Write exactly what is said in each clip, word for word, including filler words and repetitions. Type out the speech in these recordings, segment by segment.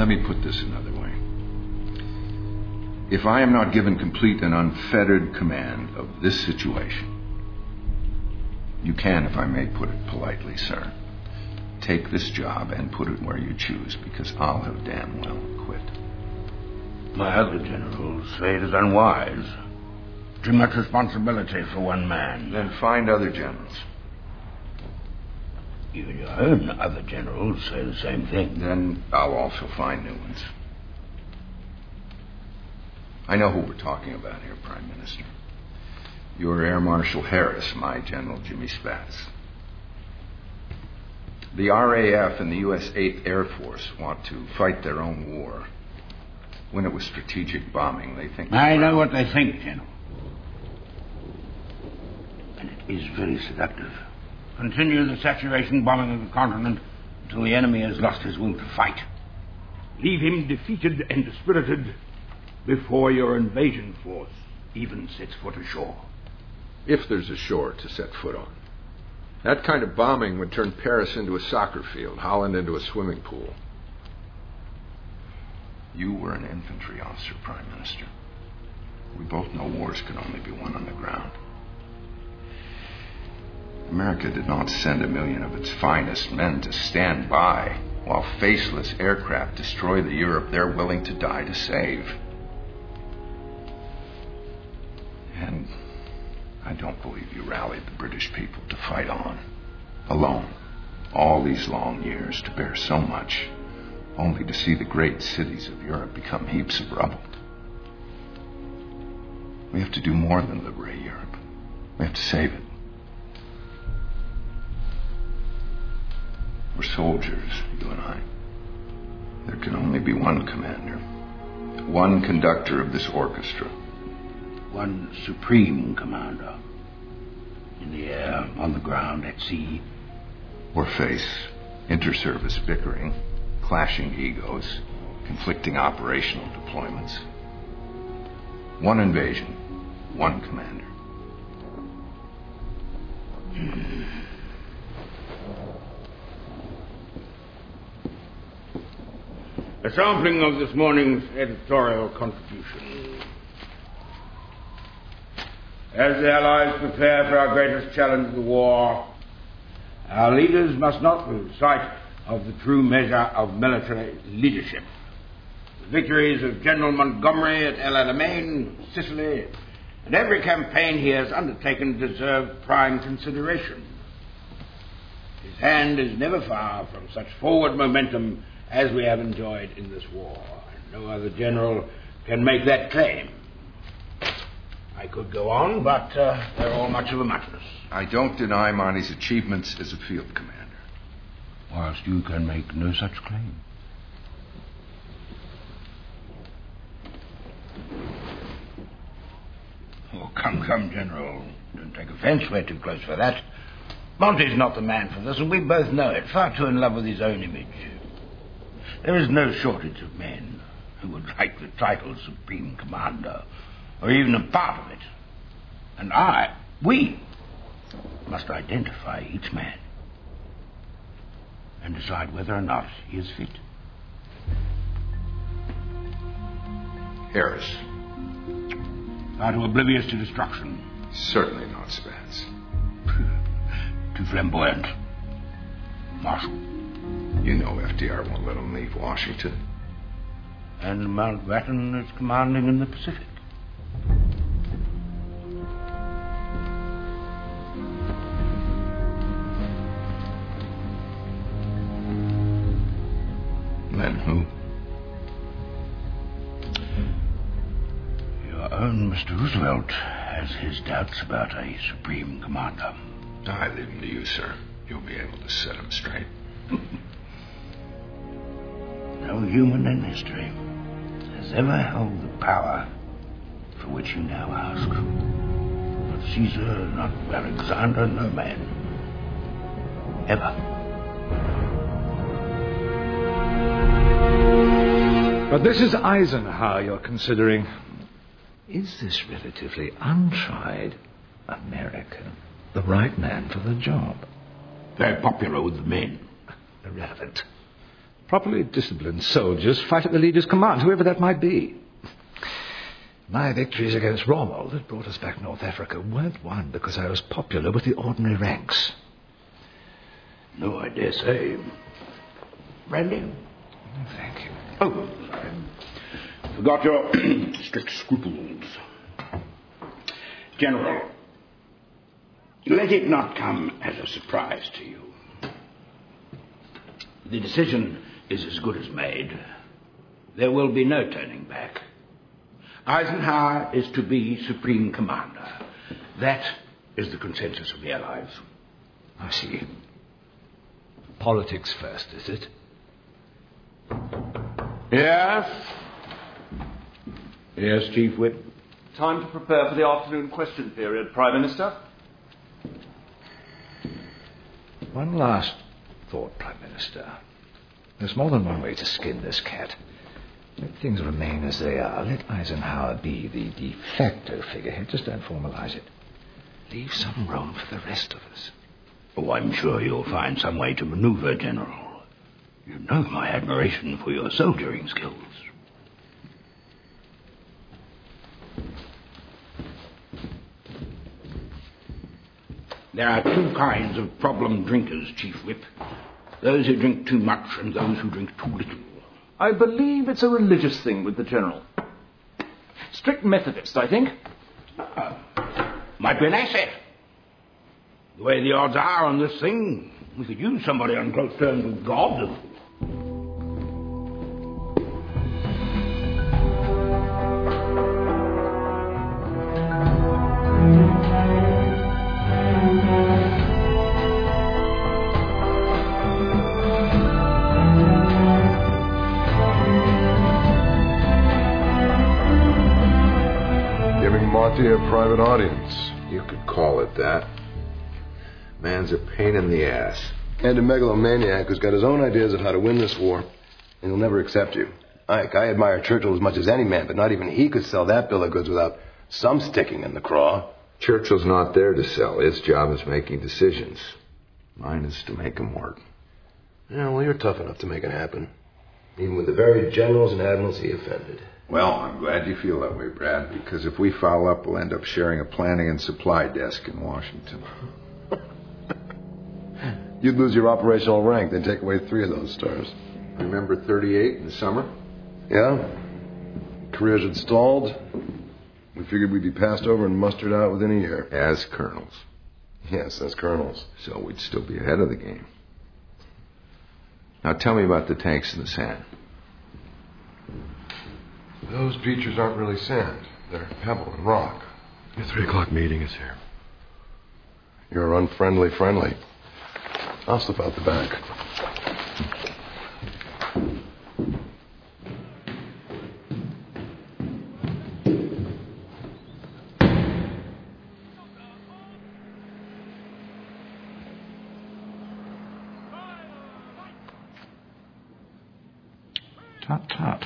Let me put this another way. If I am not given complete and unfettered command of this situation, you can, if I may put it politely, sir, take this job and put it where you choose, because I'll have damn well quit. My other generals say it is unwise. Too much responsibility for one man. Then find other generals. Even your own other generals say the same thing. Then I'll also find new ones. I know who we're talking about here, Prime Minister. You're Air Marshal Harris, my General Jimmy Spatz. The R A F and the U S eighth Air Force want to fight their own war. When it was strategic bombing, they think... I know what they think, General. And it is very seductive. Continue the saturation bombing of the continent until the enemy has lost his will to fight. Leave him defeated and dispirited before your invasion force even sets foot ashore. If there's a shore to set foot on. That kind of bombing would turn Paris into a soccer field, Holland into a swimming pool. You were an infantry officer, Prime Minister. We both know wars can only be won on the ground. America did not send a million of its finest men to stand by while faceless aircraft destroy the Europe they're willing to die to save. And I don't believe you rallied the British people to fight on, alone, all these long years, to bear so much, only to see the great cities of Europe become heaps of rubble. We have to do more than liberate Europe. We have to save it. We're soldiers, you and I. There can only be one commander, one conductor of this orchestra. One supreme commander. In the air, on the ground, at sea. Or face inter-service bickering, clashing egos, conflicting operational deployments. One invasion, one commander. A sampling of this morning's editorial contribution. As the Allies prepare for our greatest challenge of the war, our leaders must not lose sight of the true measure of military leadership. The victories of General Montgomery at El Alamein, Sicily, and every campaign he has undertaken deserve prime consideration. His hand is never far from such forward momentum as we have enjoyed in this war. No other general can make that claim. I could go on, but uh, they're all much of a muchness. I don't deny Monty's achievements as a field commander. Whilst you can make no such claim. Oh, come, come, General. Don't take offense. We're too close for that. Monty's not the man for this, and we both know it. Far too in love with his own image. There is no shortage of men who would like the title Supreme Commander, or even a part of it. And I, we, must identify each man and decide whether or not he is fit. Harris. Far too oblivious to destruction. Certainly not Spatz. Too flamboyant. Marshall. You know F D R won't let him leave Washington. And Mountbatten is commanding in the Pacific. Then who? Your own Mister Roosevelt has his doubts about a supreme commander. I leave him to you, sir. You'll be able to set him straight. No human in history has ever held the power for which you now ask. Not Caesar, not Alexander, no man. Ever. But this is Eisenhower you're considering. Is this relatively untried American the right man for the job? Very popular with the men. Irrelevant. Properly disciplined soldiers fight at the leader's command, whoever that might be. My victories against Rommel that brought us back North Africa weren't won because I was popular with the ordinary ranks. No, I dare say. Brandy? Thank you. Oh, I forgot your strict scruples. General, let it not come as a surprise to you. The decision is as good as made. There will be no turning back. Eisenhower is to be Supreme Commander. That is the consensus of the Allies. I see. Politics first, is it? Yes? Yes, Chief Whip? Time to prepare for the afternoon question period, Prime Minister. One last thought, Prime Minister. There's more than one way to skin this cat. Let things remain as they are. Let Eisenhower be the de facto figurehead. Just don't formalize it. Leave some room for the rest of us. Oh, I'm sure you'll find some way to maneuver, General. You know my admiration for your soldiering skills. There are two kinds of problem drinkers, Chief Whip. Those who drink too much and those who drink too little. I believe it's a religious thing with the General. Strict Methodist, I think. Uh, might be an asset. The way the odds are on this thing, we could use somebody on close terms with God. A private audience. You could call it that. Man's a pain in the ass. And a megalomaniac who's got his own ideas of how to win this war. And he'll never accept you. Ike, I admire Churchill as much as any man, but not even he could sell that bill of goods without some sticking in the craw. Churchill's not there to sell. His job is making decisions. Mine is to make them work. Yeah, well, you're tough enough to make it happen. Even with the very generals and admirals he offended. Well, I'm glad you feel that way, Brad, because if we foul up, we'll end up sharing a planning and supply desk in Washington. You'd lose your operational rank, they'd take away three of those stars. Remember thirty-eight in the summer? Yeah. Careers had stalled. We figured we'd be passed over and mustered out within a year. As colonels. Yes, as colonels. So we'd still be ahead of the game. Now tell me about the tanks in the sand. Those features aren't really sand. They're pebble and rock. The three o'clock meeting is here. You're unfriendly friendly. I'll slip out the back. Tut, tut.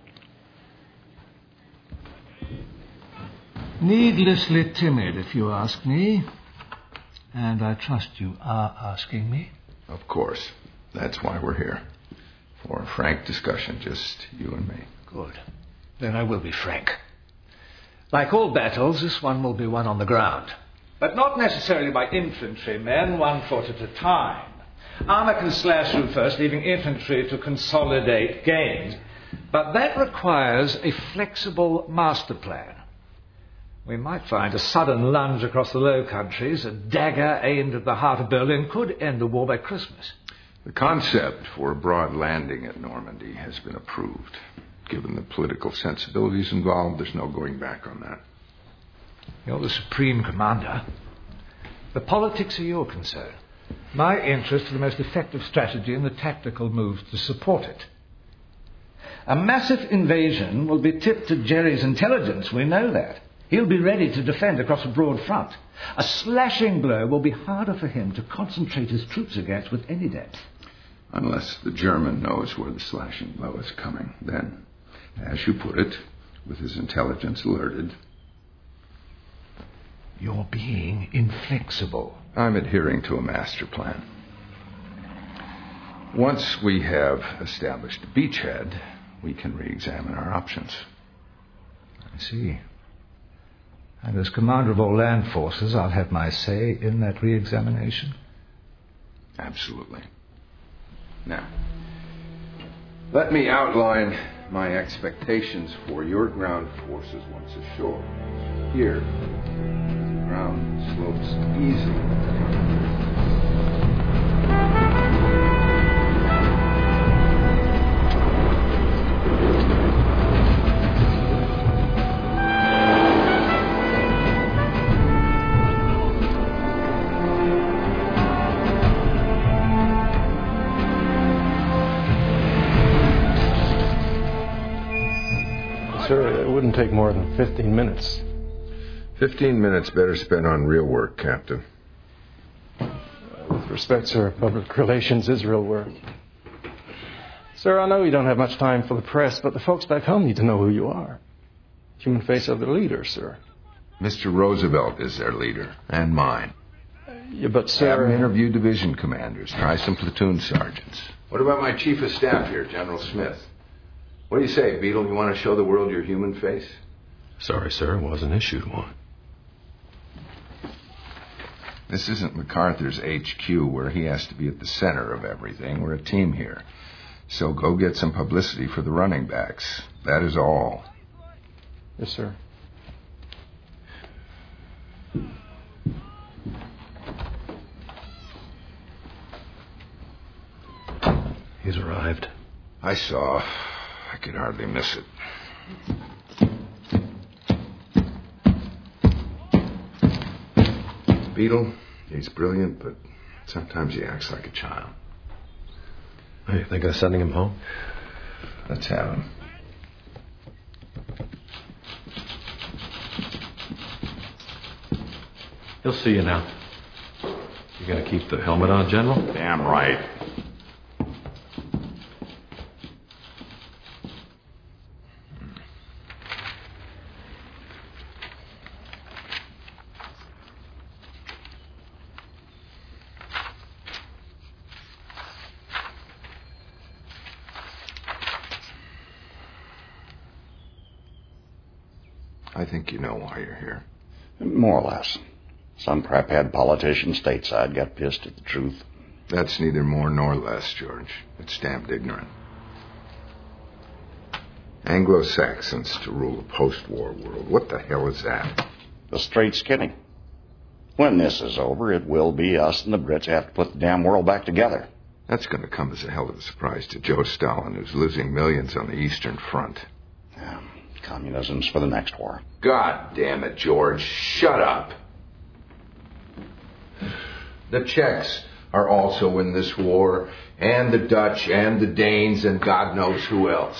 Needlessly timid, if you ask me. And I trust you are asking me. Of course. That's why we're here. For a frank discussion, just you and me. Good. Then I will be frank. Like all battles, this one will be won on the ground. But not necessarily by infantrymen, one foot at a time. Armour can slash through first, leaving infantry to consolidate gains. But that requires a flexible master plan. We might find a sudden lunge across the Low Countries, a dagger aimed at the heart of Berlin, could end the war by Christmas. The concept for a broad landing at Normandy has been approved. Given the political sensibilities involved, there's no going back on that. You're the Supreme Commander. The politics are your concern. My interest in the most effective strategy and the tactical moves to support it. A massive invasion will be tipped to Jerry's intelligence, we know that. He'll be ready to defend across a broad front. A slashing blow will be harder for him to concentrate his troops against with any depth. Unless the German knows where the slashing blow is coming. Then, as you put it, with his intelligence alerted... You're being inflexible. I'm adhering to a master plan. Once we have established a beachhead, we can re-examine our options. I see. And as commander of all land forces, I'll have my say in that re-examination? Absolutely. Now, let me outline my expectations for your ground forces once ashore. Here, the ground slopes easily. Sir, it wouldn't take more than fifteen minutes. Fifteen minutes better spent on real work, Captain. With respect, sir, public relations is real work. Sir, I know you don't have much time for the press, but the folks back home need to know who you are. Human face of their leader, sir. Mister Roosevelt is their leader, and mine. Yeah, but, sir... Have them interview division commanders. Try some platoon sergeants. What about my chief of staff here, General Smith? What do you say, Beetle? You want to show the world your human face? Sorry, sir, wasn't issued one. This isn't MacArthur's H Q where he has to be at the center of everything. We're a team here. So go get some publicity for the running backs. That is all. Yes, sir. He's arrived. I saw. I could hardly miss it. Beetle, he's brilliant, but sometimes he acts like a child. Hey, you think of sending him home? Let's have him. He'll see you now. You gonna keep the helmet on, General? Damn right. I think you know why you're here. More or less. Some craphead politician stateside got pissed at the truth. That's neither more nor less, George. It's damned ignorant. Anglo-Saxons to rule a post-war world. What the hell is that? The straight skinny. When this is over, it will be us and the Brits have to put the damn world back together. That's going to come as a hell of a surprise to Joe Stalin, who's losing millions on the Eastern Front. Yeah, communism's for the next war. God damn it, George. Shut up. The Czechs are also in this war, and the Dutch, and the Danes, and God knows who else.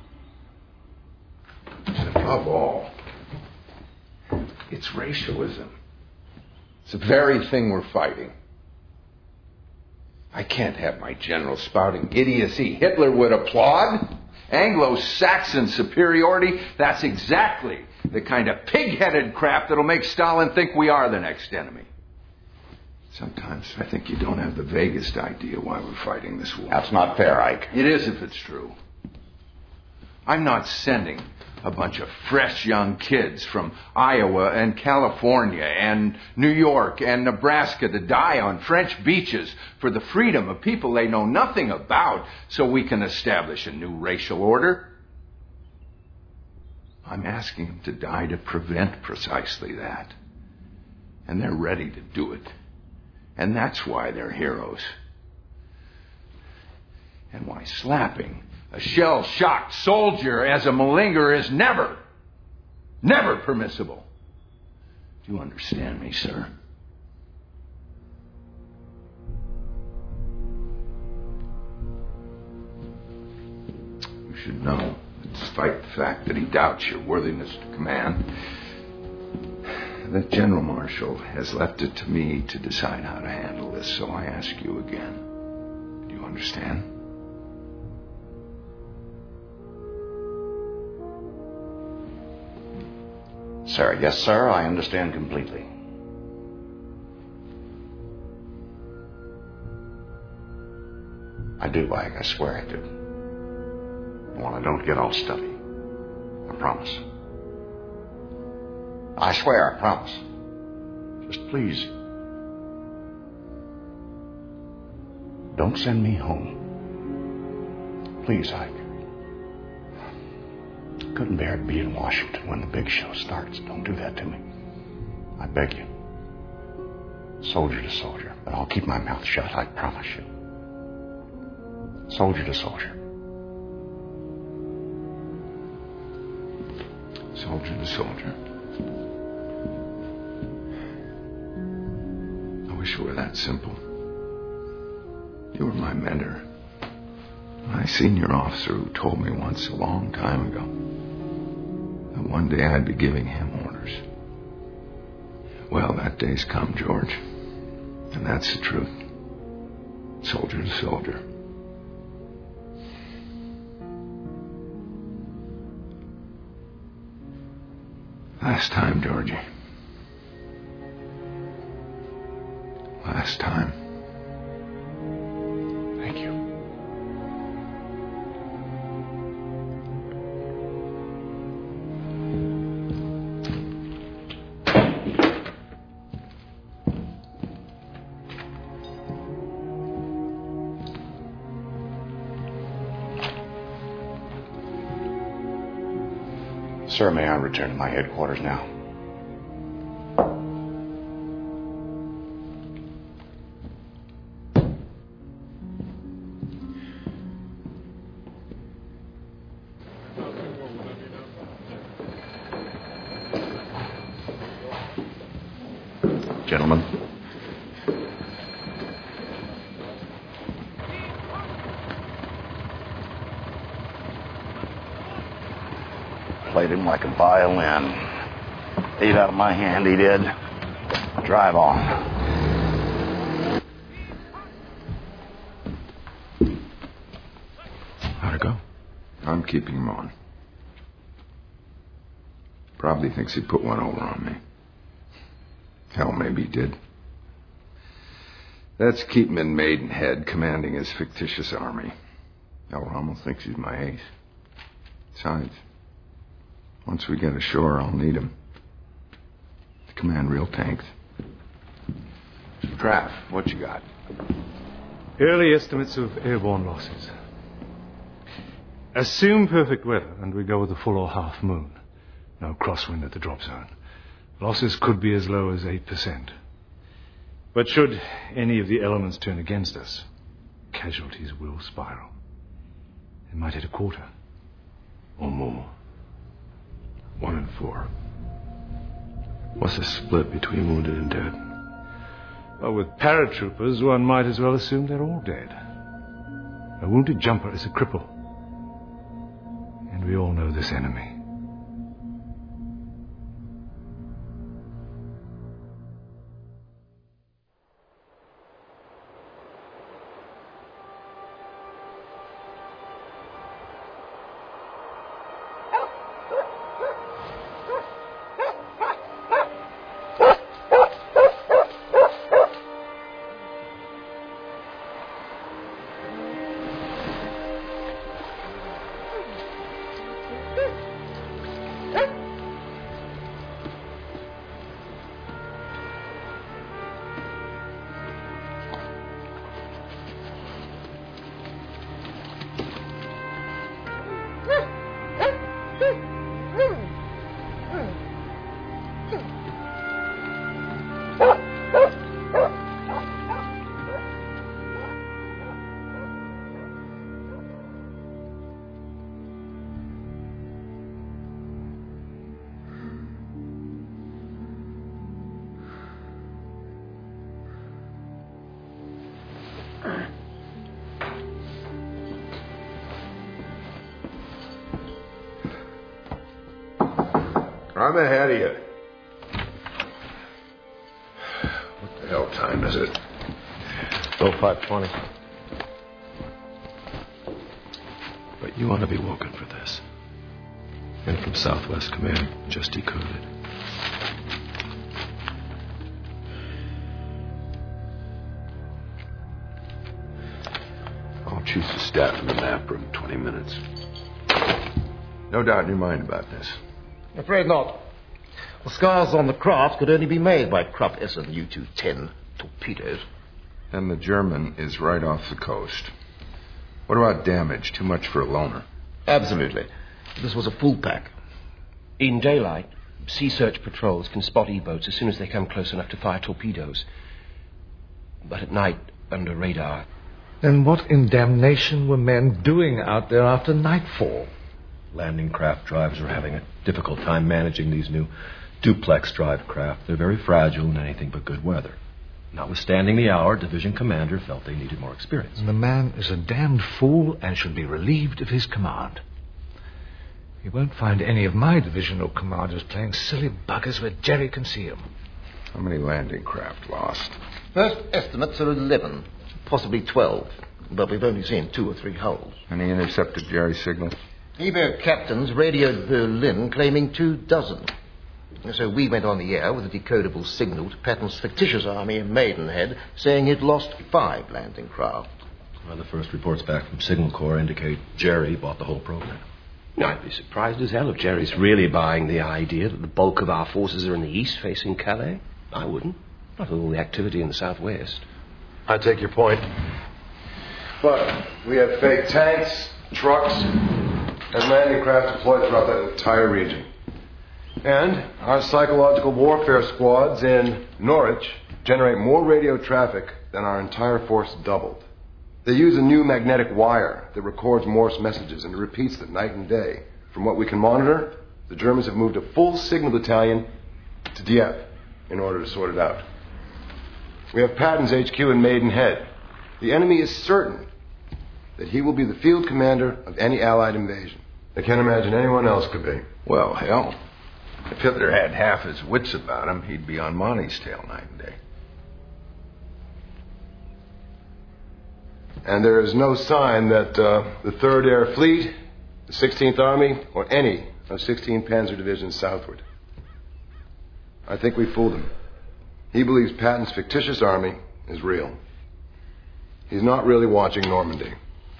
And above all, it's racialism. It's the very thing we're fighting. I can't have my general spouting idiocy. Hitler would applaud. Anglo-Saxon superiority, that's exactly the kind of pig-headed crap that'll make Stalin think we are the next enemy. Sometimes I think you don't have the vaguest idea why we're fighting this war. That's not fair, Ike. It is if it's true. I'm not sending a bunch of fresh young kids from Iowa and California and New York and Nebraska to die on French beaches for the freedom of people they know nothing about so we can establish a new racial order. I'm asking them to die to prevent precisely that. And they're ready to do it. And that's why they're heroes. And why slapping a shell-shocked soldier as a malingerer is never, never permissible. Do you understand me, sir? You should know, despite the fact that he doubts your worthiness to command, that General Marshall has left it to me to decide how to handle this, so I ask you again. Do you understand? Sir, yes, sir, I understand completely. I do, Ike. I swear I do. And when I don't get all stuffy, I promise. I swear, I promise. Just please, don't send me home. Please, Ike. I couldn't bear to be in Washington when the big show starts. Don't do that to me. I beg you. Soldier to soldier. But I'll keep my mouth shut, I promise you. Soldier to soldier. Soldier to soldier. I wish it were that simple. You were my mentor. My senior officer who told me once a long time ago that one day I'd be giving him orders. Well, that day's come, George. And that's the truth. Soldier to soldier. Last time, Georgie. Last time. Thank you. Sir, may I return to my headquarters now? Gentlemen. Played him like a violin. Ate out of my hand, he did. Drive on. How'd it go? I'm keeping him on. Probably thinks he put one over on me. Hell, maybe he did. Let's keep him in Maidenhead, commanding his fictitious army. El Rommel thinks he's my ace. Besides, once we get ashore, I'll need him to command real tanks. Traff, what you got? Early estimates of airborne losses. Assume perfect weather, and we go with a full or half moon. No crosswind at the drop zone. Losses could be as low as eight percent. But should any of the elements turn against us, casualties will spiral. It might hit a quarter. Or more. One in four. What's the split between wounded and dead? Well, with paratroopers, one might as well assume they're all dead. A wounded jumper is a cripple. And we all know this enemy. I'm ahead of you. What the hell time is it? Oh, five twenty. But you want to be woken for this. And from Southwest Command, just decoded. I'll Choose the staff in the map room. Twenty minutes. No doubt in your mind about this. I'm afraid not. The scars on the craft could only be made by Krupp Essen U two ten torpedoes. And the German is right off the coast. What about damage? Too much for a loner? Absolutely. This was a full pack. In daylight, sea search patrols can spot E-boats as soon as they come close enough to fire torpedoes. But at night, under radar... Then what in damnation were men doing out there after nightfall? Landing craft drives are having a difficult time managing these new duplex drive craft. They're very fragile in anything but good weather. Notwithstanding the hour, division commander felt they needed more experience. And the man is a damned fool and should be relieved of his command. You won't find any of my divisional commanders playing silly buggers where Jerry can see them. How many landing craft lost? First estimates are eleven, possibly twelve, but we've only seen two or three hulls. Any intercepted Jerry signals? E-boat captains radioed Berlin claiming two dozen. So we went on the air with a decodable signal to Patton's fictitious army in Maidenhead, saying it lost five landing craft. Well, the first reports back from Signal Corps indicate Jerry bought the whole program. I'd be surprised as hell if Jerry's really buying the idea that the bulk of our forces are in the east facing Calais. I wouldn't. Not with all the activity in the southwest. I take your point. But we have fake tanks, trucks, and landing craft deployed throughout that entire region. And our psychological warfare squads in Norwich generate more radio traffic than our entire force doubled. They use a new magnetic wire that records Morse messages and repeats them night and day. From what we can monitor, the Germans have moved a full signal battalion to Dieppe in order to sort it out. We have Patton's H Q in Maidenhead. The enemy is certain that he will be the field commander of any Allied invasion. I can't imagine anyone else could be. Well, hell, if Hitler had half his wits about him, he'd be on Monty's tail night and day. And there is no sign that uh, the third Air Fleet, the sixteenth Army, or any of sixteen Panzer divisions southward. I think we fooled him. He believes Patton's fictitious army is real. He's not really watching Normandy.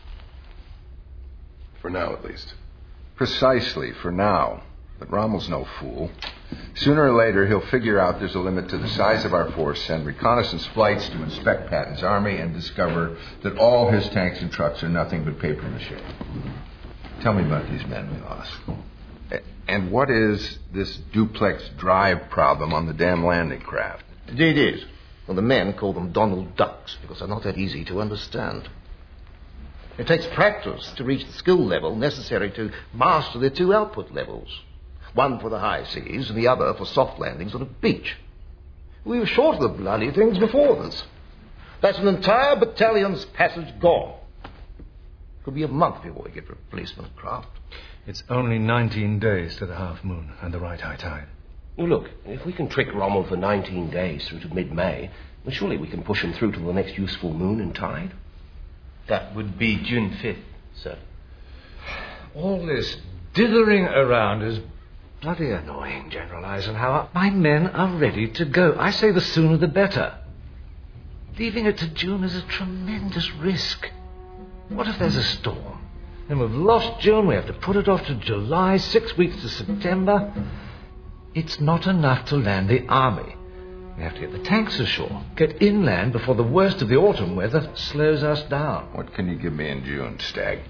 For now, at least. Precisely, for now. But Rommel's no fool. Sooner or later, he'll figure out there's a limit to the size of our force, send reconnaissance flights to inspect Patton's army, and discover that all his tanks and trucks are nothing but papier-mâché. Tell me about these men we lost. And what is this duplex drive problem on the damn landing craft? Indeed it is. Well, the men call them Donald Ducks because they're not that easy to understand. It takes practice to reach the skill level necessary to master their two output levels. One for the high seas and the other for soft landings on a beach. We were short of the bloody things before this. That's an entire battalion's passage gone. Could be a month before we get replacement craft. It's only nineteen days to the half moon and the right high tide. Well, look, if we can trick Rommel for nineteen days through to mid-May, well, surely we can push him through to the next useful moon and tide. That would be June fifth, sir. All this dithering around is bloody annoying, General Eisenhower. My men are ready to go. I say the sooner the better. Leaving it to June is a tremendous risk. What if there's a storm? Then we've lost June, we have to put it off to July, six weeks to September. It's not enough to land the army. We have to get the tanks ashore, get inland before the worst of the autumn weather slows us down. What can you give me in June, Stagg?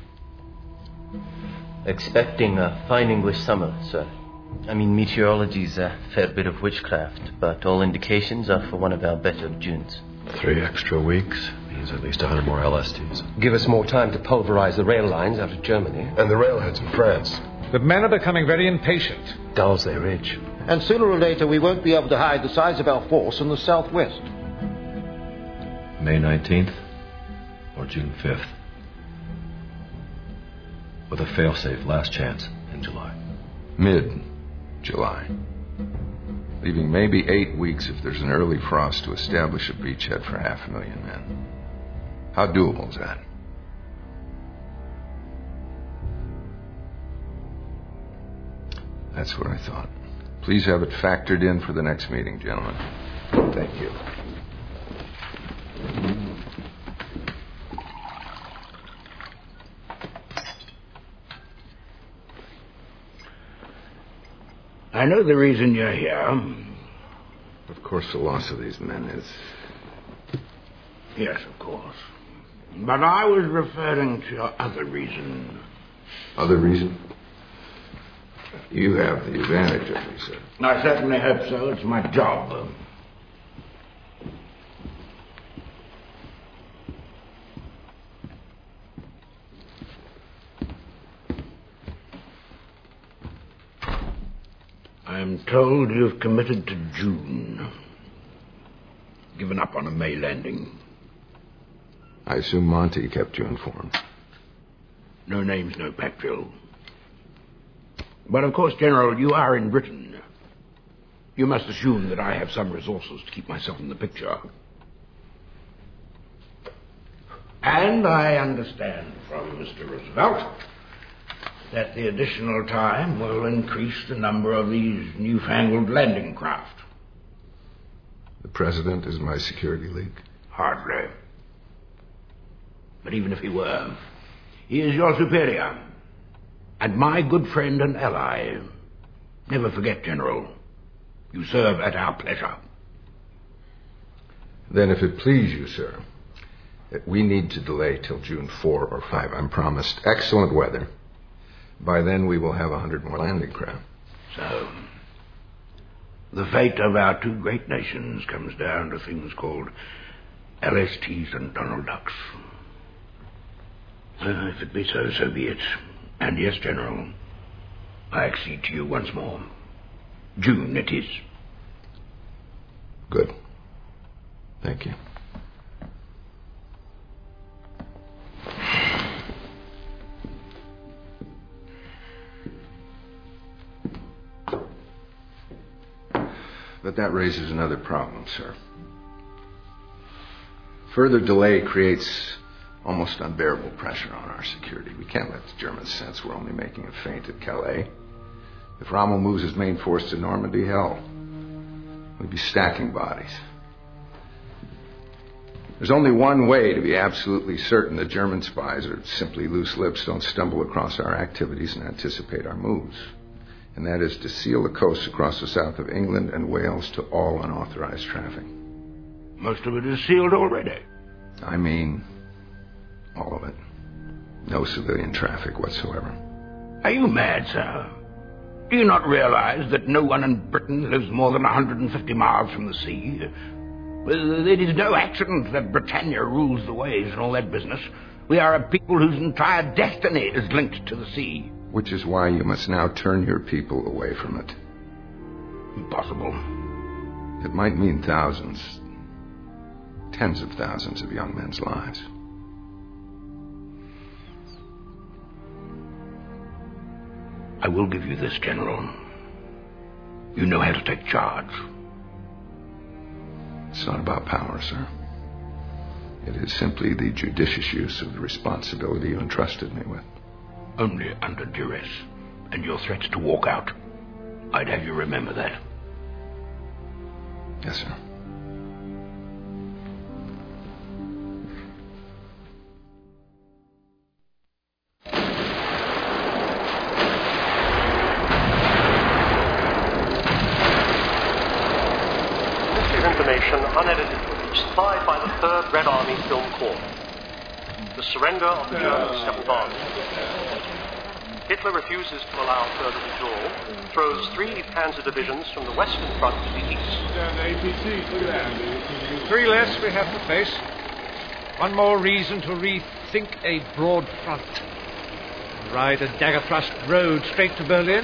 Expecting a fine English summer, sir. I mean, meteorology's a fair bit of witchcraft, but all indications are for one of our better Junes. Three extra weeks means at least a hundred more L S Ts. Give us more time to pulverize the rail lines out of Germany. And the railheads in France. The men are becoming very impatient. Dulls they ridge. And sooner or later we won't be able to hide the size of our force in the southwest. May nineteenth or June fifth. With a fail-safe last chance in July. Mid-July. Leaving maybe eight weeks if there's an early frost to establish a beachhead for half a million men. How doable is that? That's what I thought. Please have it factored in for the next meeting, gentlemen. Thank you. I know the reason you're here. Of course, the loss of these men is... Yes, of course. But I was referring to your other reason. Other reason? You have the advantage of me, sir. I certainly hope so. It's my job. I am told you've committed to June. Given up on a May landing. I assume Monty kept you informed. No names, no patrol. But of course, General, you are in Britain. You must assume that I have some resources to keep myself in the picture. And I understand from Mister Roosevelt that the additional time will increase the number of these newfangled landing craft. The President is my security leak? Hardly. But even if he were, he is your superior. And my good friend and ally. Never forget, General. You serve at our pleasure. Then if it please you, sir, we need to delay till June fourth or fifth. I'm promised excellent weather. By then we will have a hundred more landing craft. So, the fate of our two great nations comes down to things called L S Ts and Donald Ducks. Uh, if it be so, so be it. And yes, General, I accede to you once more. June it is. Good. Thank you. But that raises another problem, sir. Further delay creates almost unbearable pressure on our security. We can't let the Germans sense we're only making a feint at Calais. If Rommel moves his main force to Normandy, hell, we'd be stacking bodies. There's only one way to be absolutely certain that German spies or simply loose lips don't stumble across our activities and anticipate our moves. And that is to seal the coast across the south of England and Wales to all unauthorized traffic. Most of it is sealed already. I mean, all of it. No civilian traffic whatsoever. Are you mad, sir? Do you not realize that no one in Britain lives more than one hundred fifty miles from the sea? It is no accident that Britannia rules the waves and all that business. We are a people whose entire destiny is linked to the sea. Which is why you must now turn your people away from it. Impossible. It might mean thousands, tens of thousands of young men's lives. I will give you this, General. You know how to take charge. It's not about power, sir. It is simply the judicious use of the responsibility you entrusted me with. Only under duress, and your threats to walk out. I'd have you remember that. Yes, sir. This is information, unedited footage, supplied by the third Red Army Film Corps. The surrender of the German Seventh Army. Hitler refuses to allow further withdrawal, throws three panzer divisions from the western front to the east. Three less we have to face. One more reason to rethink a broad front. Ride a dagger thrust road straight to Berlin.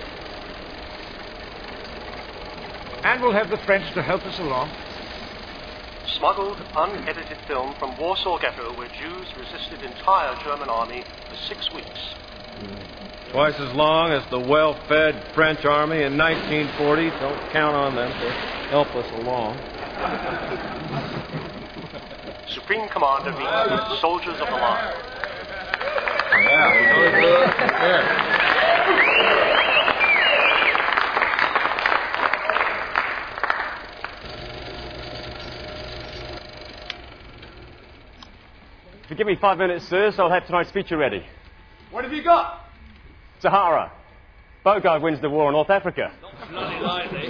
And we'll have the French to help us along. Smuggled, unedited film from Warsaw Ghetto, where Jews resisted entire German army for six weeks. Twice as long as the well-fed French army in nineteen forty. Don't count on them to help us along. Supreme Commander meets with soldiers of the line. If you give me five minutes, sirs, I'll have tonight's feature ready. What have you got? Sahara. Bogard wins the war in North Africa. Bloody lively.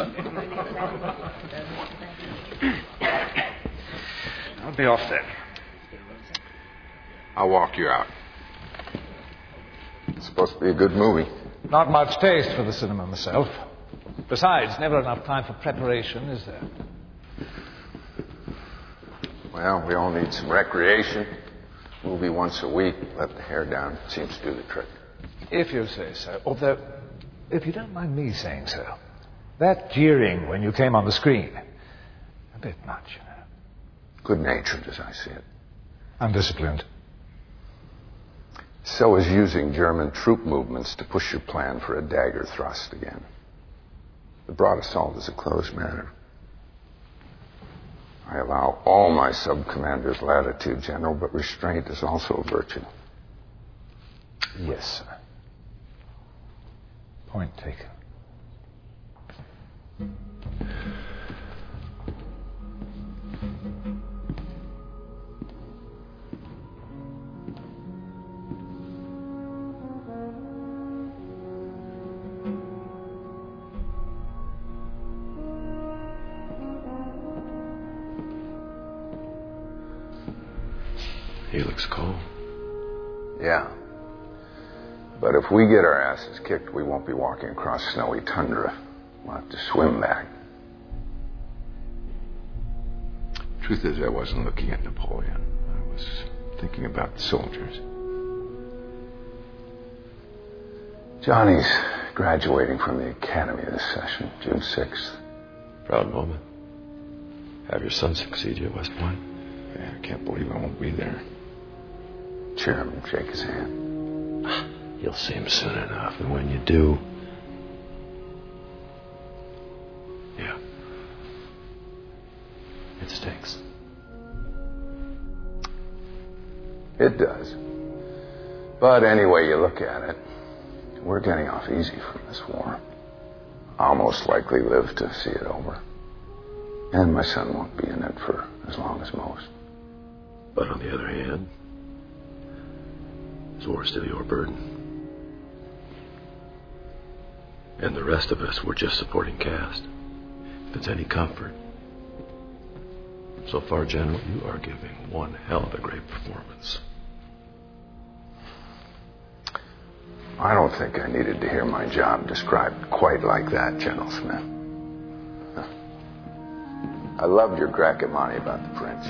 I'll be off then. I'll walk you out. It's supposed to be a good movie. Not much taste for the cinema myself. Besides, never enough time for preparation, is there? Well, we all need some recreation. Movie once a week, let the hair down. Seems to do the trick. If you say so. Although, if you don't mind me saying so, that jeering when you came on the screen, a bit much, you know. Good-natured, as I see it. Undisciplined. So is using German troop movements to push your plan for a dagger thrust again. The broad assault is a closed matter. I allow all my sub-commanders latitude, General, but restraint is also a virtue. Yes, sir. Point taken. He looks cold. Yeah. But if we get our asses kicked, we won't be walking across snowy tundra. We'll have to swim back. Truth is, I wasn't looking at Napoleon. I was thinking about the soldiers. Johnny's graduating from the academy this session, June sixth. Proud moment. Have your son succeed you at West Point? Yeah, I can't believe I won't be there. Cheer him and shake his hand. You'll see him soon enough, and when you do... Yeah. It stinks. It does. But any way you look at it, we're getting off easy from this war. I'll most likely live to see it over. And my son won't be in it for as long as most. But on the other hand, this war is still your burden. And the rest of us, we're just supporting cast. If it's any comfort. So far, General, you are giving one hell of a great performance. I don't think I needed to hear my job described quite like that, General Smith. I loved your crack at Monty about the French.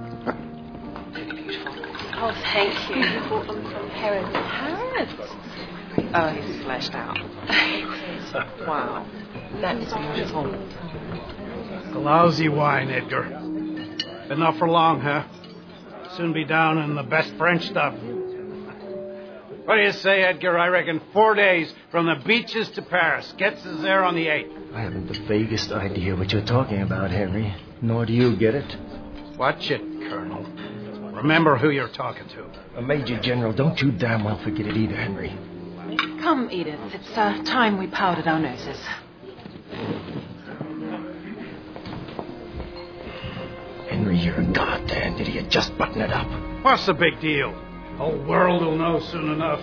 Oh, thank you. You bought them from Harrods. Harrods? Oh, he's flashed out. Wow. That is beautiful. A lousy wine, Edgar. Been up for long, huh? Soon be down in the best French stuff. What do you say, Edgar? I reckon four days from the beaches to Paris. Gets us there on the eighth. I haven't the vaguest idea what you're talking about, Henry. Nor do you get it. Watch it, Colonel. Remember who you're talking to. A Major General, don't you damn well forget it either, Henry. Come, Edith. It's uh, time we powdered our noses. Henry, you're a goddamn idiot. Just button it up. What's the big deal? The whole world will know soon enough.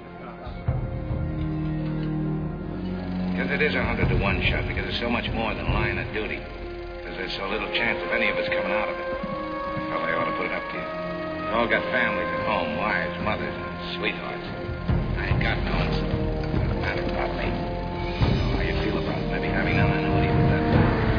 Because it is a hundred to one shot, because it's so much more than line of duty. Because there's so little chance of any of us coming out of it. Well, they ought to put it up to you. We've all got families at home, wives, mothers, and sweethearts. I ain't got no one. Doesn't matter about me. How you feel about it? Maybe having none, I know what he was that.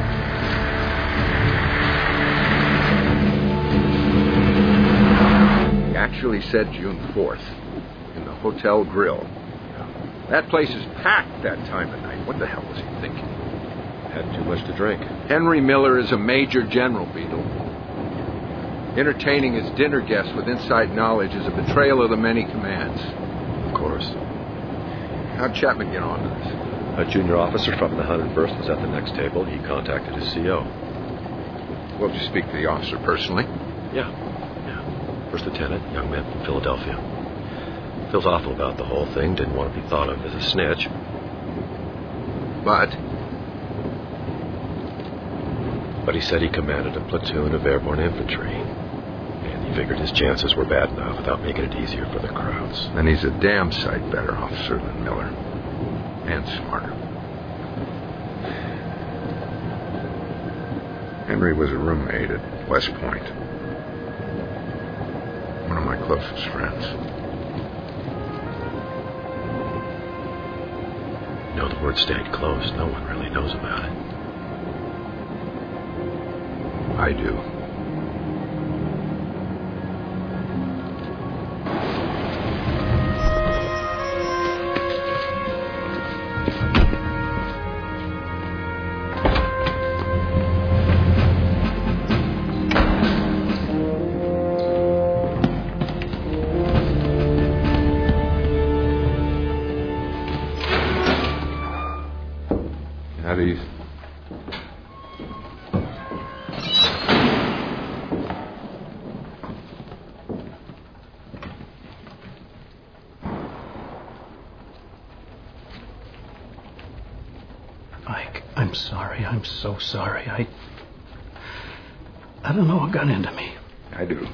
He actually said June fourth in the Hotel Grill. That place is packed that time of night. What the hell was he thinking? Had too much to drink. Henry Miller is a major general, Beetle. Entertaining his dinner guests with inside knowledge is a betrayal of the many commands. Of course. How'd Chapman get on to this? A junior officer from the one hundred first was at the next table. He contacted his C O. Well, did you speak to the officer personally? Yeah. Yeah. First lieutenant, young man from Philadelphia. Feels awful about the whole thing. Didn't want to be thought of as a snitch. But? But he said he commanded a platoon of airborne infantry. And he figured his chances were bad enough without making it easier for the crowds. Then he's a damn sight better officer than Miller. And smarter. Henry was a roommate at West Point. One of my closest friends. You know, the word stayed close. No one really knows about it. I do. So sorry. I... I don't know what got into me. I do.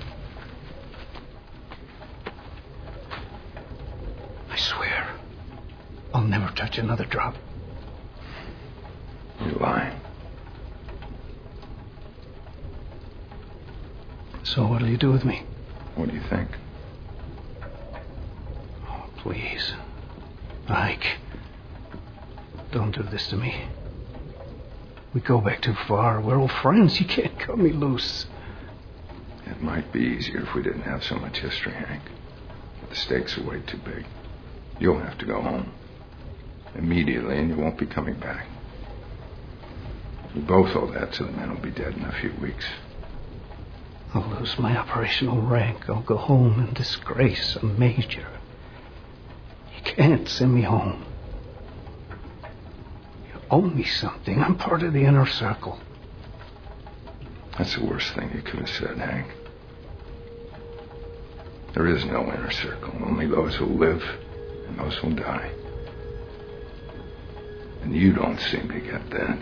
I swear, I'll never touch another drop. You're lying. So what'll you do with me? What do you think? Oh, please. Ike. Don't do this to me. We go back too far. We're old friends. You can't cut me loose. It might be easier if we didn't have so much history, Hank. But the stakes are way too big. You'll have to go home. Immediately, and you won't be coming back. We both owe that, so the men will be dead in a few weeks. I'll lose my operational rank. I'll go home in disgrace, a major. You can't send me home. Owe me something. I'm part of the inner circle. That's the worst thing you could have said, Hank. There is no inner circle. Only those who live and those who die. And you don't seem to get that.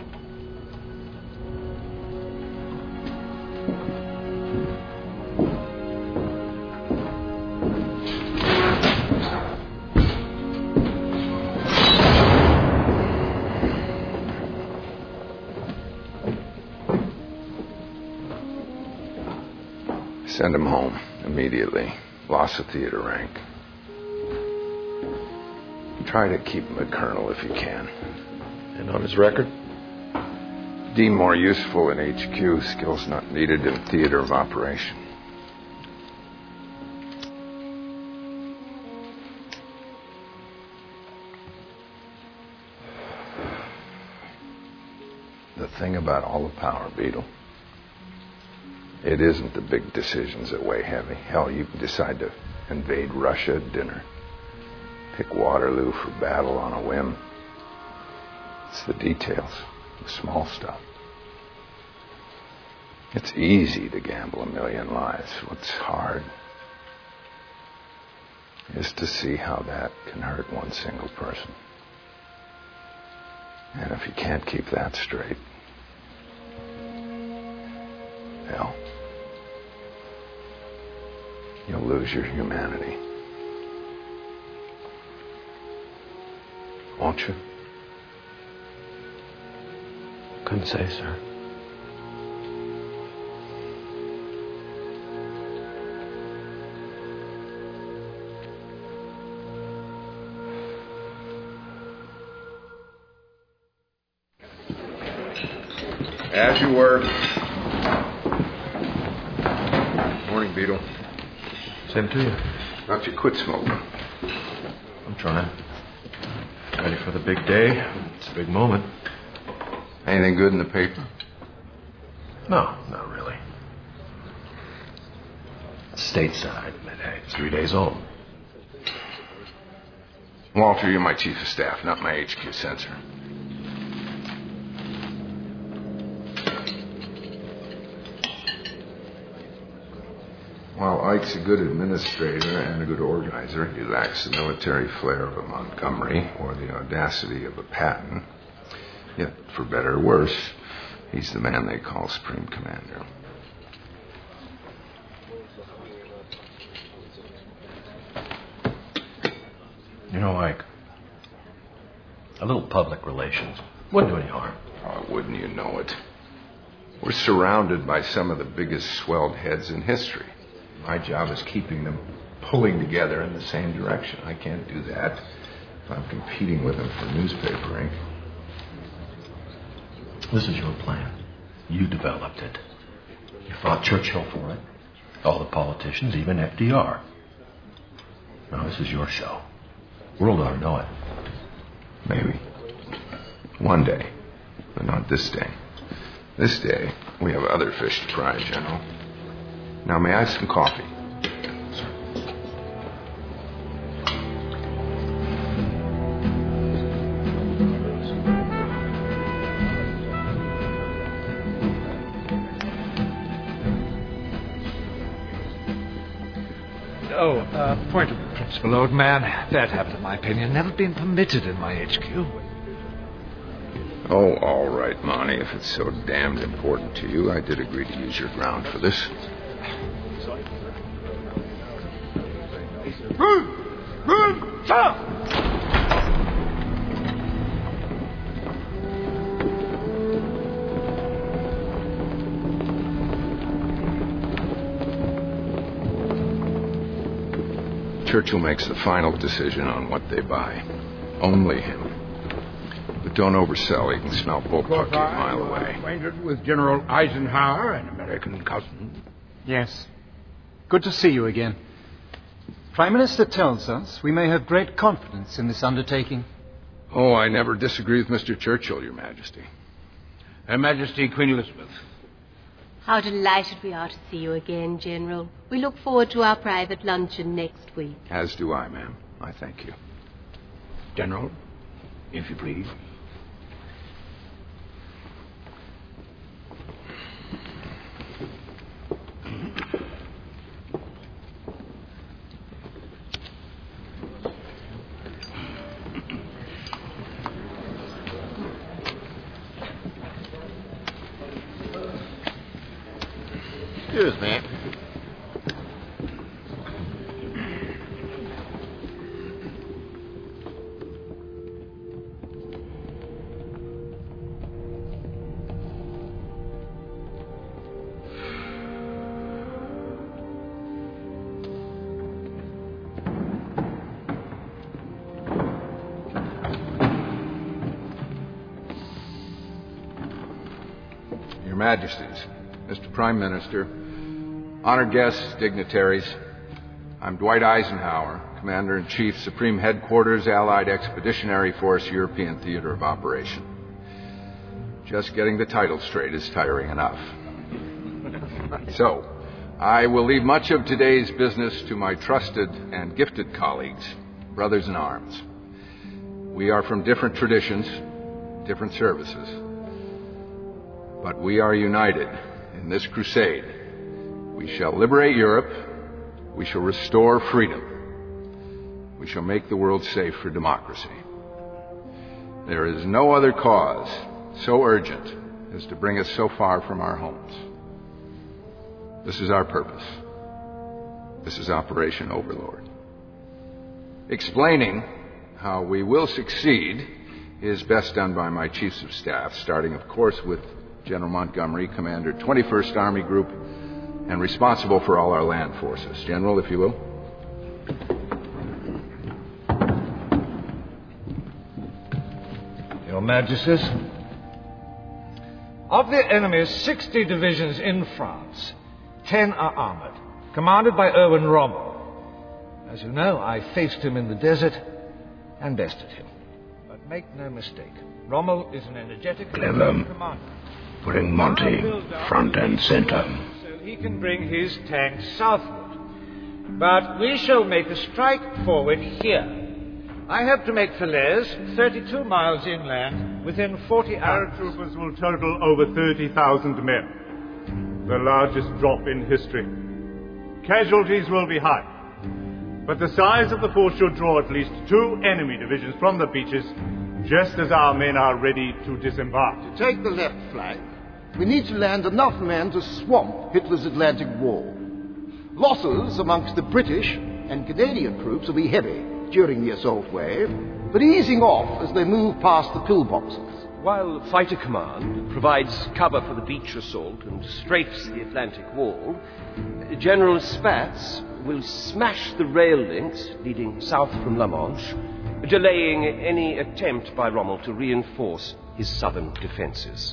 Send him home immediately. Lost the theater rank. Try to keep him a colonel if you can. And on his record? Deemed more useful in H Q. Skills not needed in theater of operation. The thing about all the power, Beetle, it isn't the big decisions that weigh heavy. Hell, you can decide to invade Russia at dinner. Pick Waterloo for battle on a whim. It's the details, the small stuff. It's easy to gamble a million lives. What's hard is to see how that can hurt one single person. And if you can't keep that straight, hell, you'll lose your humanity. Won't you? Couldn't say, sir. As you were. Morning, Beetle. Same to you. Thought you quit smoking. I'm trying. Ready for the big day. It's a big moment. Anything good in the paper? No, not really. Stateside, it's three days old. Walter, you're my chief of staff, not my H Q censor. While Ike's a good administrator and a good organizer, he lacks the military flair of a Montgomery or the audacity of a Patton. Yet, for better or worse, he's the man they call Supreme Commander. You know, Ike, a little public relations wouldn't do any harm. Oh, wouldn't you know it? We're surrounded by some of the biggest swelled heads in history. My job is keeping them pulling together in the same direction. I can't do that if I'm competing with them for newspaper ink. This is your plan. You developed it. You fought Churchill for it. All the politicians, even F D R. Now this is your show. The world ought to know it. Maybe. One day. But not this day. This day, we have other fish to fry, General. Now, may I have some coffee? Oh, uh, point of principle, old man. That habit, in my opinion, never been permitted in my H Q. Oh, all right, Monty. If it's so damned important to you, I did agree to use your ground for this. Run! Run! Stop! Churchill makes the final decision on what they buy. Only him. But don't oversell. He can smell bullpucky a mile away. Acquainted with General Eisenhower, an American cousin. Yes. Good to see you again. Prime Minister tells us we may have great confidence in this undertaking. Oh, I never disagree with Mister Churchill, Your Majesty. Her Majesty Queen Elizabeth. How delighted we are to see you again, General. We look forward to our private luncheon next week. As do I, ma'am. I thank you. General, if you please. Excuse me. Your Majesties, Mister Prime Minister, honored guests, dignitaries, I'm Dwight Eisenhower, Commander-in-Chief, Supreme Headquarters, Allied Expeditionary Force, European Theater of Operation. Just getting the title straight is tiring enough. So, I will leave much of today's business to my trusted and gifted colleagues, brothers in arms. We are from different traditions, different services, but we are united in this crusade. We shall liberate Europe. We shall restore freedom. We shall make the world safe for democracy. There is no other cause so urgent as to bring us so far from our homes. This is our purpose. This is Operation Overlord. Explaining how we will succeed is best done by my chiefs of staff, starting, of course, with General Montgomery, Commander, twenty-first Army Group, and responsible for all our land forces. General, if you will. Your Majesties, of the enemy's sixty divisions in France, ten are armored, commanded by Erwin Rommel. As you know, I faced him in the desert and bested him. But make no mistake, Rommel is an energetic Clever. commander. Putting Monty front and center. He can bring his tanks southward. But we shall make a strike forward here. I have to make Falaise, thirty-two miles inland, within forty hours. Paratroopers will total over thirty thousand men. The largest drop in history. Casualties will be high. But the size of the force should draw at least two enemy divisions from the beaches, just as our men are ready to disembark. To take the left flank, we need to land enough men to swamp Hitler's Atlantic Wall. Losses amongst the British and Canadian troops will be heavy during the assault wave, but easing off as they move past the pillboxes. While Fighter Command provides cover for the beach assault and strafes the Atlantic Wall, General Spatz will smash the rail links leading south from La Manche, delaying any attempt by Rommel to reinforce his southern defenses.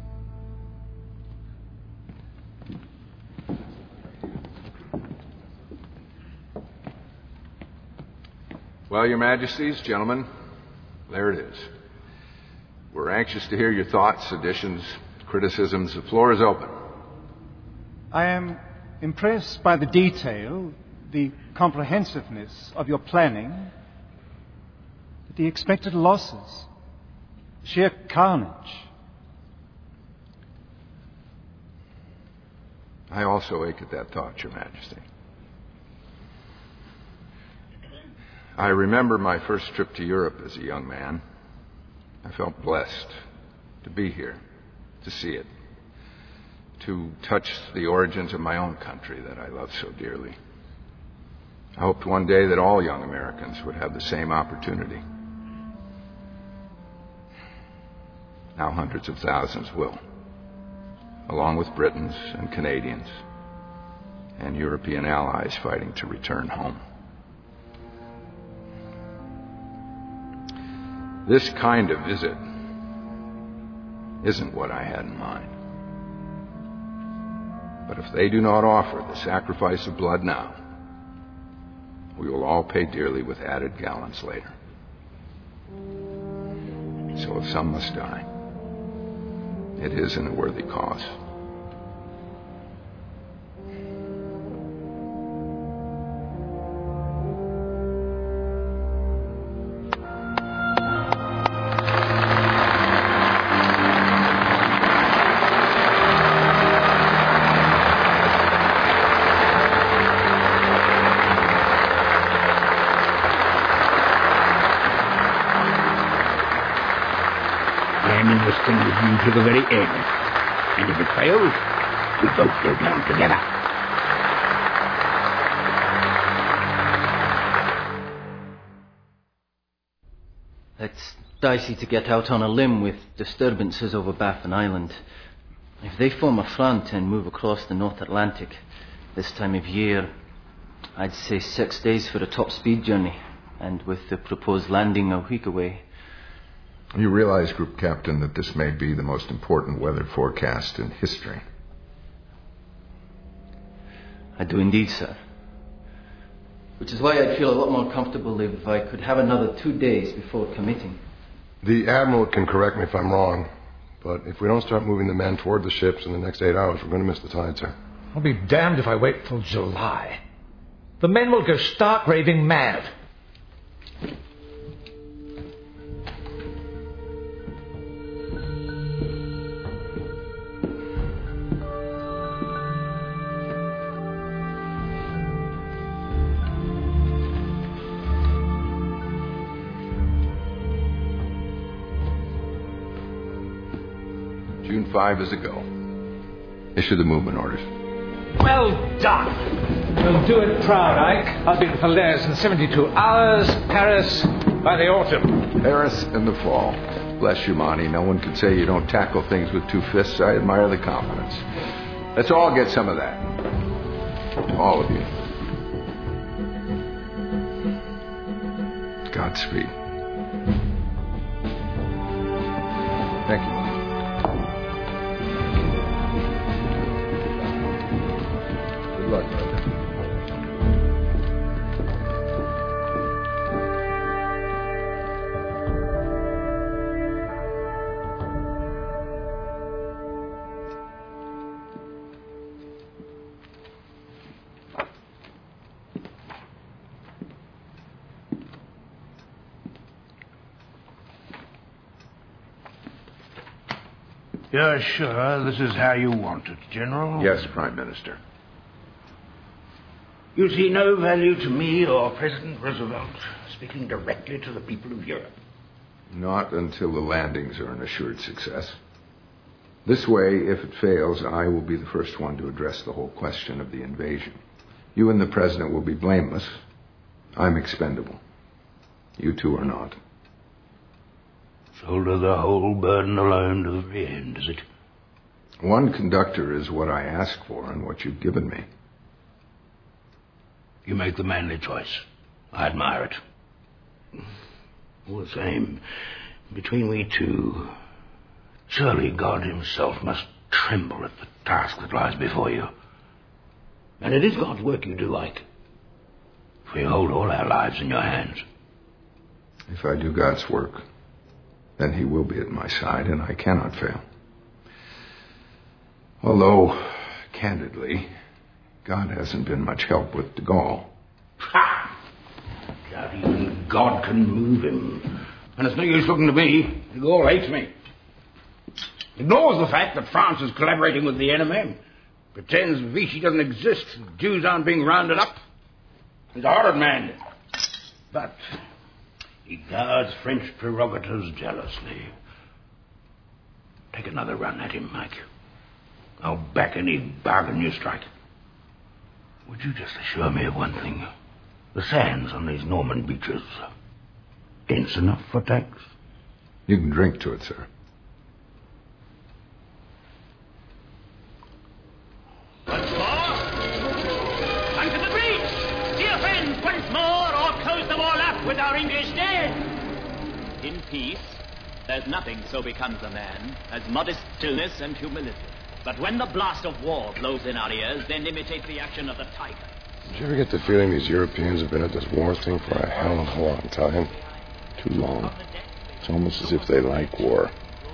Well, Your Majesties, gentlemen, there it is. We're anxious to hear your thoughts, additions, criticisms. The floor is open. I am impressed by the detail, the comprehensiveness of your planning, the expected losses, sheer carnage. I also ache at that thought, Your Majesty. I remember my first trip to Europe as a young man. I felt blessed to be here, to see it, to touch the origins of my own country that I love so dearly. I hoped one day that all young Americans would have the same opportunity. Now hundreds of thousands will, along with Britons and Canadians and European allies fighting to return home. This kind of visit isn't what I had in mind. But if they do not offer the sacrifice of blood now, we will all pay dearly with added gallons later. So if some must die, it is in a worthy cause. To the very end. And if it fails, we both go down together. It's dicey to get out on a limb with disturbances over Baffin Island. If they form a front and move across the North Atlantic this time of year, I'd say six days for a top-speed journey, and with the proposed landing a week away. You realize, Group Captain, that this may be the most important weather forecast in history. I do indeed, sir. Which is why I'd feel a lot more comfortable if I could have another two days before committing. The Admiral can correct me if I'm wrong, but if we don't start moving the men toward the ships in the next eight hours, we're going to miss the tide, sir. I'll be damned if I wait till July. The men will go stark raving mad. June fifth is a go. Issue the movement orders. Well done. We'll do it proud, Ike. I'll be in Falaise in seventy-two hours, Paris by the autumn. Paris in the fall. Bless you, Monty. No one can say you don't tackle things with two fists. I admire the confidence. Let's all get some of that. All of you. Godspeed. Thank you. Good luck, brother. You're sure this is how you want it, General? Yes, Prime Minister. You see no value to me or President Roosevelt speaking directly to the people of Europe? Not until the landings are an assured success. This way, if it fails, I will be the first one to address the whole question of the invasion. You and the President will be blameless. I'm expendable. You two are not. Shoulder the whole burden alone to the very end, is it? One conductor is what I ask for and what you've given me. You make the manly choice. I admire it. All the same, between we two, surely God himself must tremble at the task that lies before you. And it is God's work you do like. For you hold all our lives in your hands. If I do God's work, then he will be at my side, and I cannot fail. Although, candidly, God hasn't been much help with de Gaulle. Ha! Not even God can move him. And it's no use looking to me. De Gaulle hates me. Ignores the fact that France is collaborating with the enemy. Pretends Vichy doesn't exist. Jews aren't being rounded up. He's a horrid man. But he guards French prerogatives jealously. Take another run at him, Mike. I'll back any bargain you strike. Would you just assure me of one thing? The sands on these Norman beaches, dense enough for tanks? You can drink to it, sir. Once more, onto the breach! Dear friends, once more, or close the wall up with our English dead! In peace, there's nothing so becomes a man as modest stillness and humility. But when the blast of war blows in our ears, then imitate the action of the tiger. Did you ever get the feeling these Europeans have been at this war thing for a hell of a long time? Too long. It's almost as if they like war.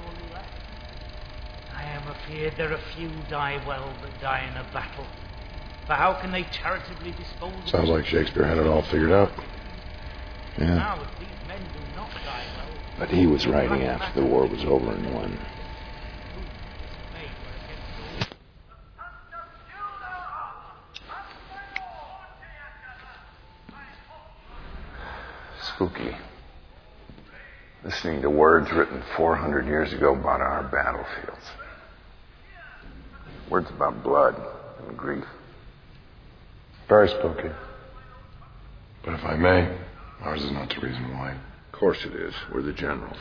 I am afeard there are few die well that die in a battle. For how can they charitably dispose of... Sounds like Shakespeare had it all figured out. Yeah. Now, if these men do not die well... But he was writing after the war was over and won. Spooky. Listening to words written four hundred years ago about our battlefields. Words about blood and grief. Very spooky. But if I may, ours is not the reason why. Of course it is. We're the generals.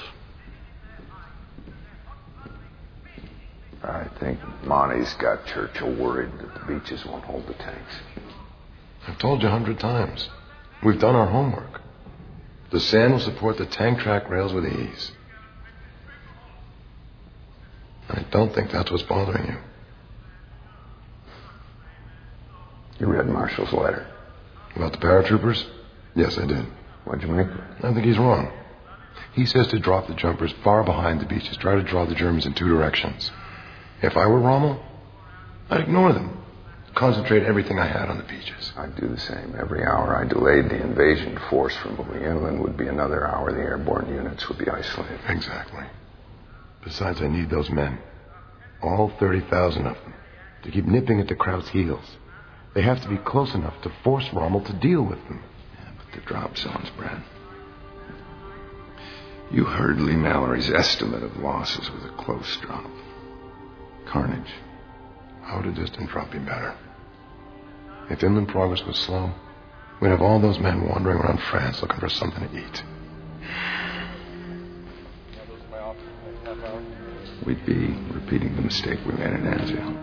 I think Monty's got Churchill worried that the beaches won't hold the tanks. I've told you a hundred times. We've done our homework. The sand will support the tank track rails with ease. I don't think that's what's bothering you. You read Marshall's letter? About the paratroopers? Yes, I did. What'd you make of it? I think he's wrong. He says to drop the jumpers far behind the beaches, try to draw the Germans in two directions. If I were Rommel, I'd ignore them. Concentrate everything I had on the beaches. I'd do the same. Every hour I delayed the invasion force from moving inland would be another hour the airborne units would be isolated. Exactly. Besides, I need those men. All thirty thousand of them. To keep nipping at the Kraut's heels. They have to be close enough to force Rommel to deal with them. Yeah, but the drop zones, Brad. You heard Lee Mallory's estimate of losses with a close drop. Carnage. How would a distant drop be better? If inland progress was slow, we'd have all those men wandering around France looking for something to eat. We'd be repeating the mistake we made at Anzio.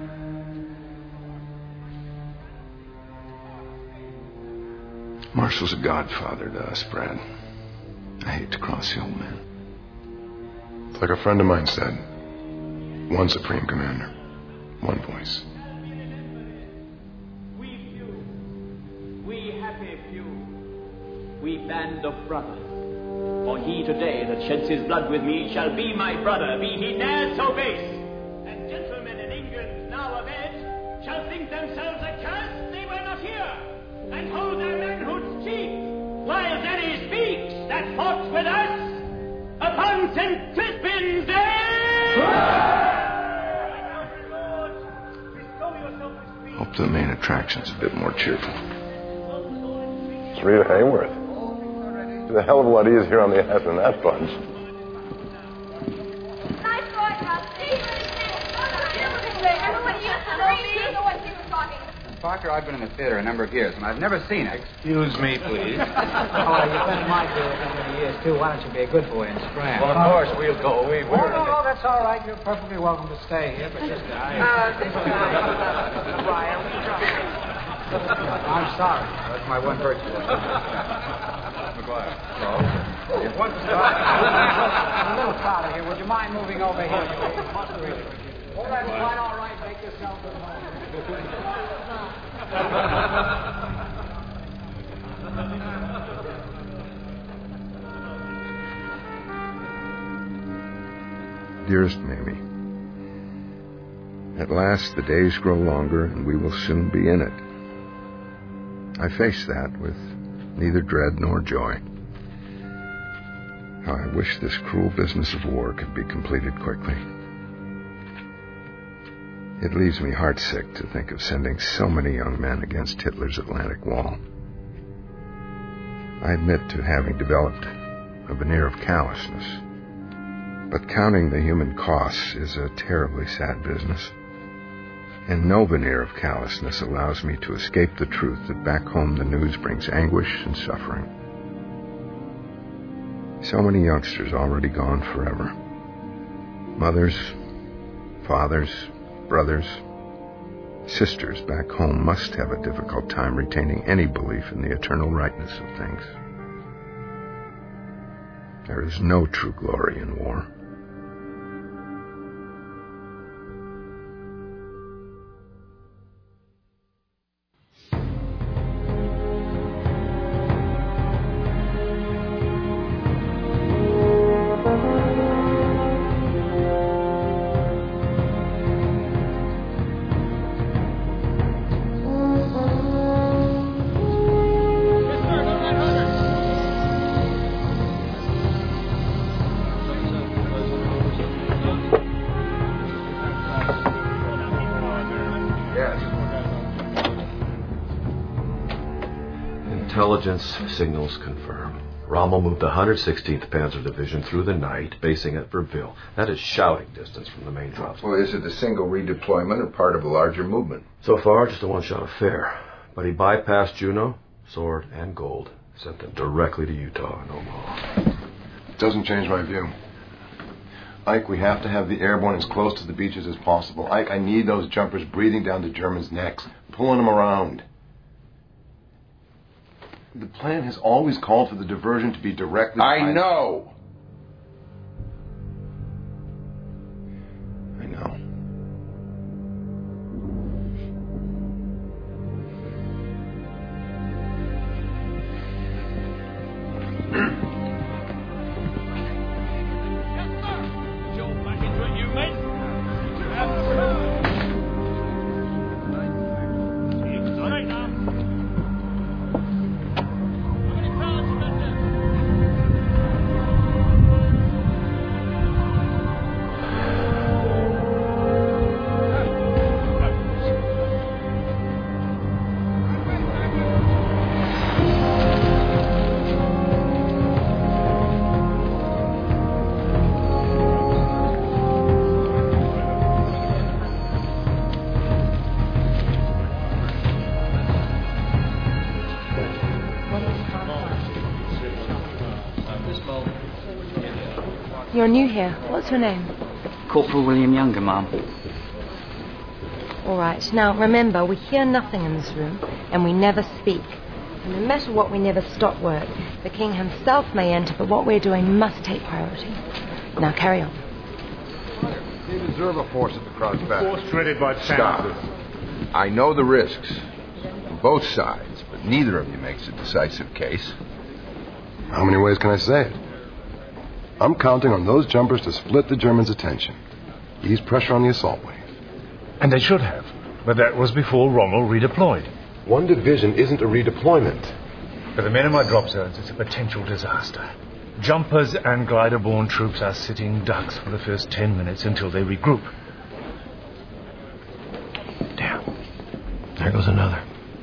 Marshall's a godfather to us, Brad. I hate to cross the old man. It's like a friend of mine said. One supreme commander. One voice. We band of brothers. For he today that sheds his blood with me shall be my brother, be he ne'er so base. And gentlemen in England now abed shall think themselves accursed they were not here, and hold their manhood's cheek, while Denny speaks that fought with us upon Saint Crispin's Day. Hope the main attraction's a bit more cheerful. It's Rita Hayworth. She's a hell of a lot easier on the ass than that bunch. Nice going, Rusty. Remember when you used to know me? You know what he was talking. Parker, I've been in the theater a number of years, and I've never seen it. Excuse me, please. Oh, well, you've been in my theater for many years, too. Why don't you be a good boy and scram? Well, of course, we'll go. We, we're... Oh, no, no, that's all right. You're perfectly welcome to stay here, but just... Uh, this is I'm sorry. That's my one virtue. McGuire. Oh, okay. One star. I'm a little crowded here. Would you mind moving over here? Oh, that's quite all right. Make yourself at home. Dearest Mamie, at last the days grow longer and we will soon be in it. I face that with neither dread nor joy. How I wish this cruel business of war could be completed quickly. It leaves me heartsick to think of sending so many young men against Hitler's Atlantic Wall. I admit to having developed a veneer of callousness, but counting the human costs is a terribly sad business. And no veneer of callousness allows me to escape the truth that back home the news brings anguish and suffering. So many youngsters already gone forever. Mothers, fathers, brothers, sisters back home must have a difficult time retaining any belief in the eternal rightness of things. There is no true glory in war. Intelligence signals confirm. Rommel moved the one hundred sixteenth Panzer Division through the night, basing at Verville. That is shouting distance from the main drops. Well, is it a single redeployment or part of a larger movement? So far, just a one-shot affair. But he bypassed Juneau, Sword, and Gold. Sent them directly to Utah and Omaha. Doesn't change my view. Ike, we have to have the airborne as close to the beaches as possible. Ike, I need those jumpers breathing down the Germans' necks, pulling them around. The plan has always called for the diversion to be directly... I know! I know. You're new here. What's your name? Corporal William Younger, ma'am. All right. Now, remember, we hear nothing in this room, and we never speak. And no matter what, we never stop work. The King himself may enter, but what we're doing must take priority. Now, carry on. They deserve a force at the crossback. Force dreaded by Stop. I know the risks on both sides, but neither of you makes a decisive case. How many ways can I say it? I'm counting on those jumpers to split the Germans' attention. Ease pressure on the assault wave. And they should have. But that was before Rommel redeployed. One division isn't a redeployment. For the men in my drop zones, it's a potential disaster. Jumpers and glider-borne troops are sitting ducks for the first ten minutes until they regroup. Damn. There goes another.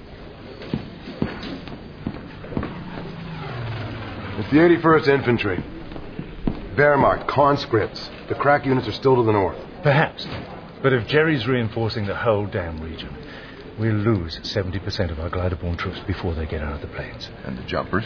It's the eighty-first Infantry. Wehrmacht, conscripts. The crack units are still to the north. Perhaps. But if Jerry's reinforcing the whole damn region, we'll lose seventy percent of our glider-borne troops before they get out of the planes. And the jumpers?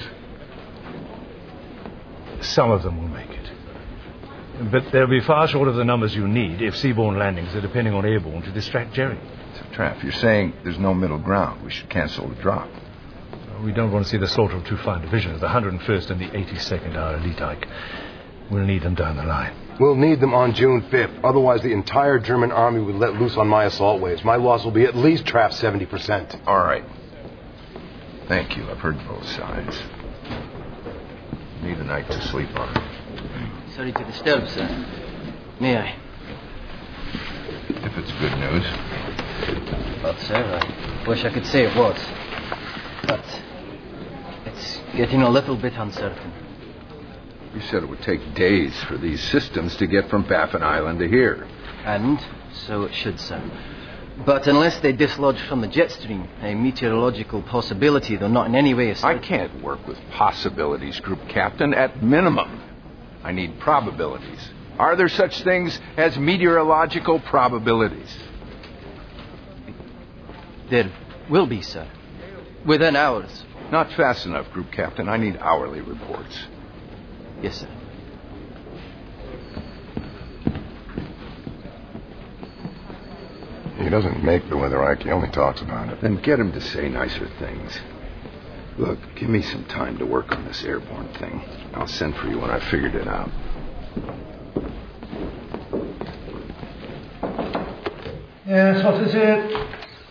Some of them will make it. But they'll be far short of the numbers you need if seaborne landings are depending on airborne to distract Jerry. So, Traff, you're saying there's no middle ground. We should cancel the drop. We don't want to see the slaughter of two fine divisions, the one hundred first and the eighty-second Our elite Ike. We'll need them down the line. We'll need them on June fifth. Otherwise, the entire German army will let loose on my assault waves. My loss will be at least Traff's seventy percent. All right. Thank you. I've heard both sides. Need a night to sleep on. Sorry to disturb, sir. May I? If it's good news. Well, sir, I wish I could say it was. But it's getting a little bit uncertain. You said it would take days for these systems to get from Baffin Island to here. And so it should, sir. But unless they dislodge from the jet stream, a meteorological possibility, though not in any way... I can't work with possibilities, Group Captain, at minimum. I need probabilities. Are there such things as meteorological probabilities? There will be, sir. Within hours. Not fast enough, Group Captain. I need hourly reports. Yes, sir. He doesn't make the weather, Ike. He only talks about it. Then get him to say nicer things. Look, give me some time to work on this airborne thing. I'll send for you when I figured it out. Yes, what is it?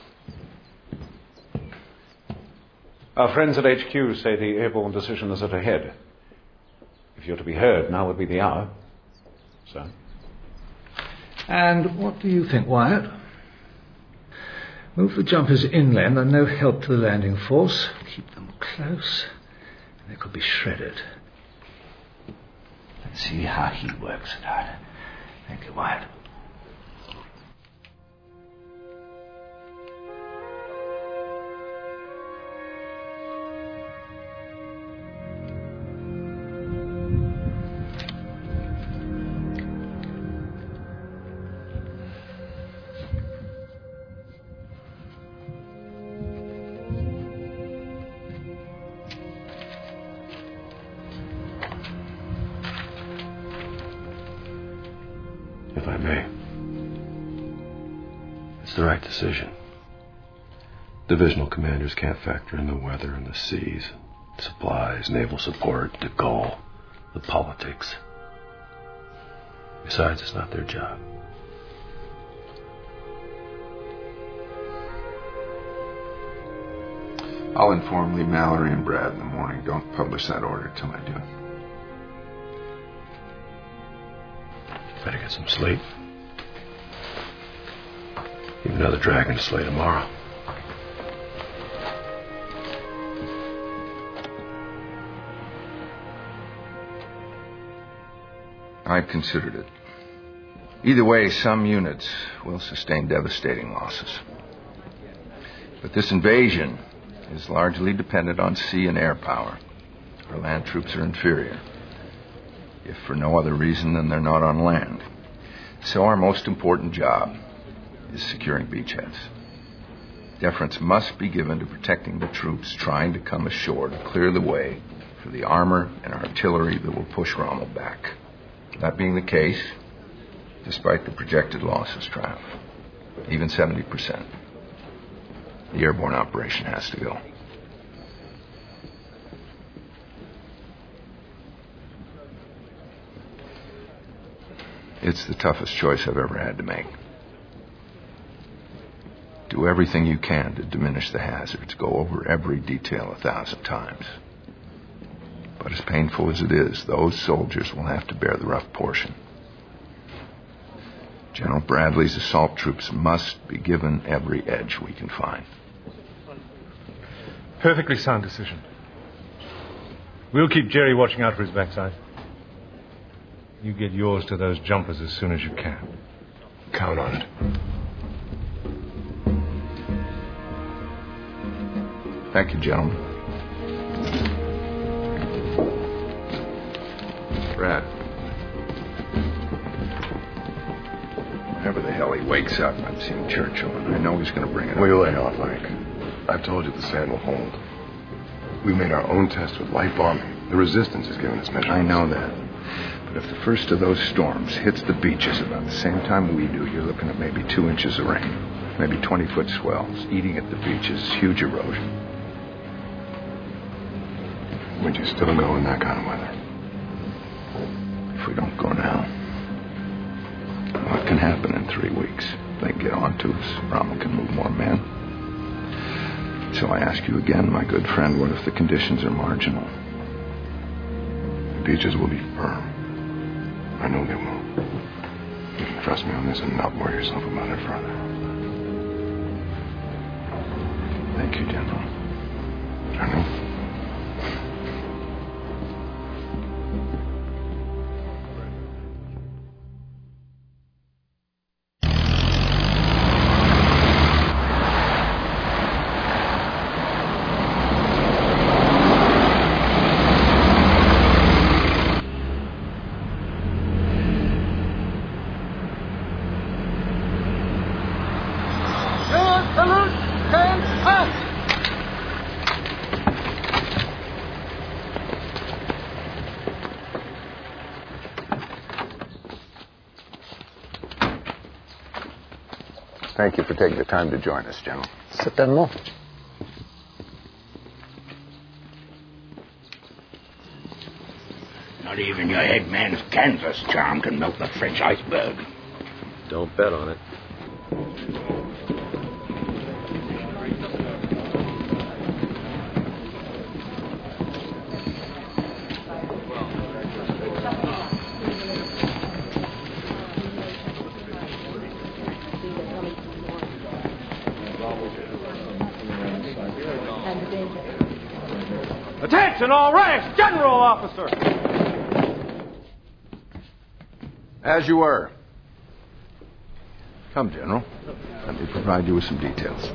Our friends at H Q say the airborne decision is at a head. If you're to be heard, now would be the hour. Sir? And what do you think, Wyatt? Move the jumpers inland and no help to the landing force. Keep them close, and they could be shredded. Let's see how he works it out. Thank you, Wyatt. If I may. It's the right decision. Divisional commanders can't factor in the weather and the seas, supplies, naval support, De Gaulle, the politics. Besides, it's not their job. I'll inform Lee Mallory and Brad in the morning. Don't publish that order till I do. Better get some sleep. Even another dragon to slay tomorrow. I've considered it. Either way, some units will sustain devastating losses. But this invasion is largely dependent on sea and air power. Our land troops are inferior, if for no other reason than they're not on land. So our most important job is securing beachheads. Deference must be given to protecting the troops trying to come ashore to clear the way for the armor and artillery that will push Rommel back. That being the case, despite the projected losses, Traff, even seventy percent, the airborne operation has to go. It's the toughest choice I've ever had to make. Do everything you can to diminish the hazards. Go over every detail a thousand times. But as painful as it is, those soldiers will have to bear the rough portion. General Bradley's assault troops must be given every edge we can find. Perfectly sound decision. We'll keep Jerry watching out for his backside. You get yours to those jumpers as soon as you can. Count on it. Thank you, gentlemen. Brad. Whenever the hell he wakes up, I'm seeing Churchill, and I know he's going to bring it Will up. you lay off, Mike? I've told you the sand will hold. We made our own test with light bombing. The resistance is giving us measurements. I know that. But if the first of those storms hits the beaches about the same time we do, you're looking at maybe two inches of rain. Maybe twenty-foot swells. Eating at the beaches, huge erosion. Would you still go in that kind of weather? If we don't go now, what can happen in three weeks? They get on to us. Rommel can move more men. So I ask you again, my good friend, what if the conditions are marginal? The beaches will be firm. I know they will. You can trust me on this and not worry yourself about it further. Thank you, General. General? Thank you for taking the time to join us, General. Certainement. Not even your head man's Kansas charm can melt the French iceberg. Don't bet on it. Attention, all ranks! General officer! As you were. Come, General. Let me provide you with some details.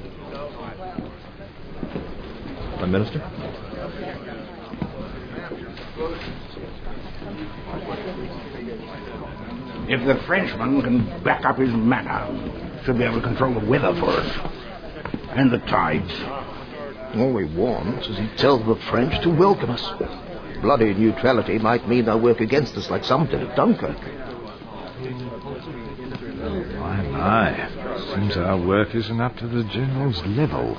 Prime Minister? If the Frenchman can back up his manner, should be able to control the weather for us. And the tides. All we want is he tells the French to welcome us. Bloody neutrality might mean they'll work against us like some did at Dunkirk. My, my. Seems our work isn't up to the General's level.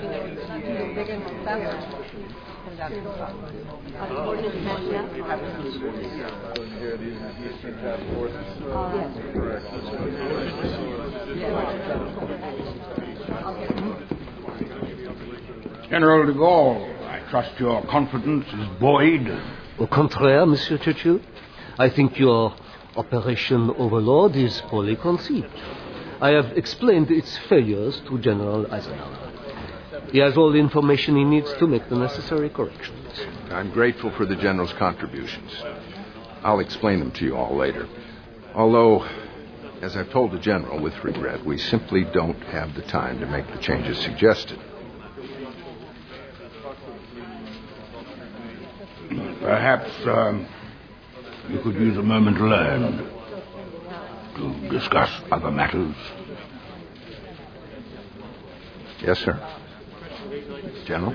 General de Gaulle, I trust your confidence is buoyed. Au contraire, Monsieur Churchill. I think your Operation Overlord is poorly conceived. I have explained its failures to General Eisenhower. He has all the information he needs to make the necessary corrections. I'm grateful for the General's contributions. I'll explain them to you all later. Although, as I've told the General with regret, we simply don't have the time to make the changes suggested. Perhaps um, you could use a moment alone to discuss other matters. Yes, sir. General?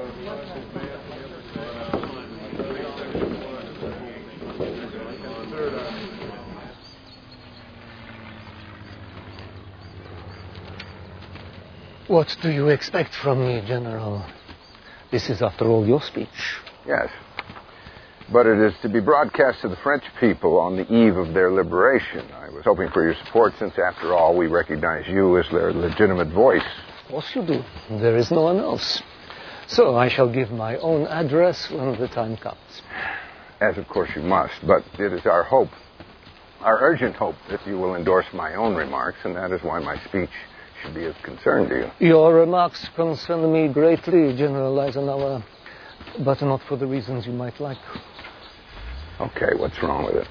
What do you expect from me, General? This is, after all, your speech. Yes. But it is to be broadcast to the French people on the eve of their liberation. I was hoping for your support since, after all, we recognize you as their legitimate voice. Of course you do. There is no one else. So I shall give my own address when the time comes. As, of course, you must. But it is our hope, our urgent hope, that you will endorse my own remarks, and that is why my speech should be of concern to you. Your remarks concern me greatly, General Eisenhower, but not for the reasons you might like. Okay, what's wrong with it?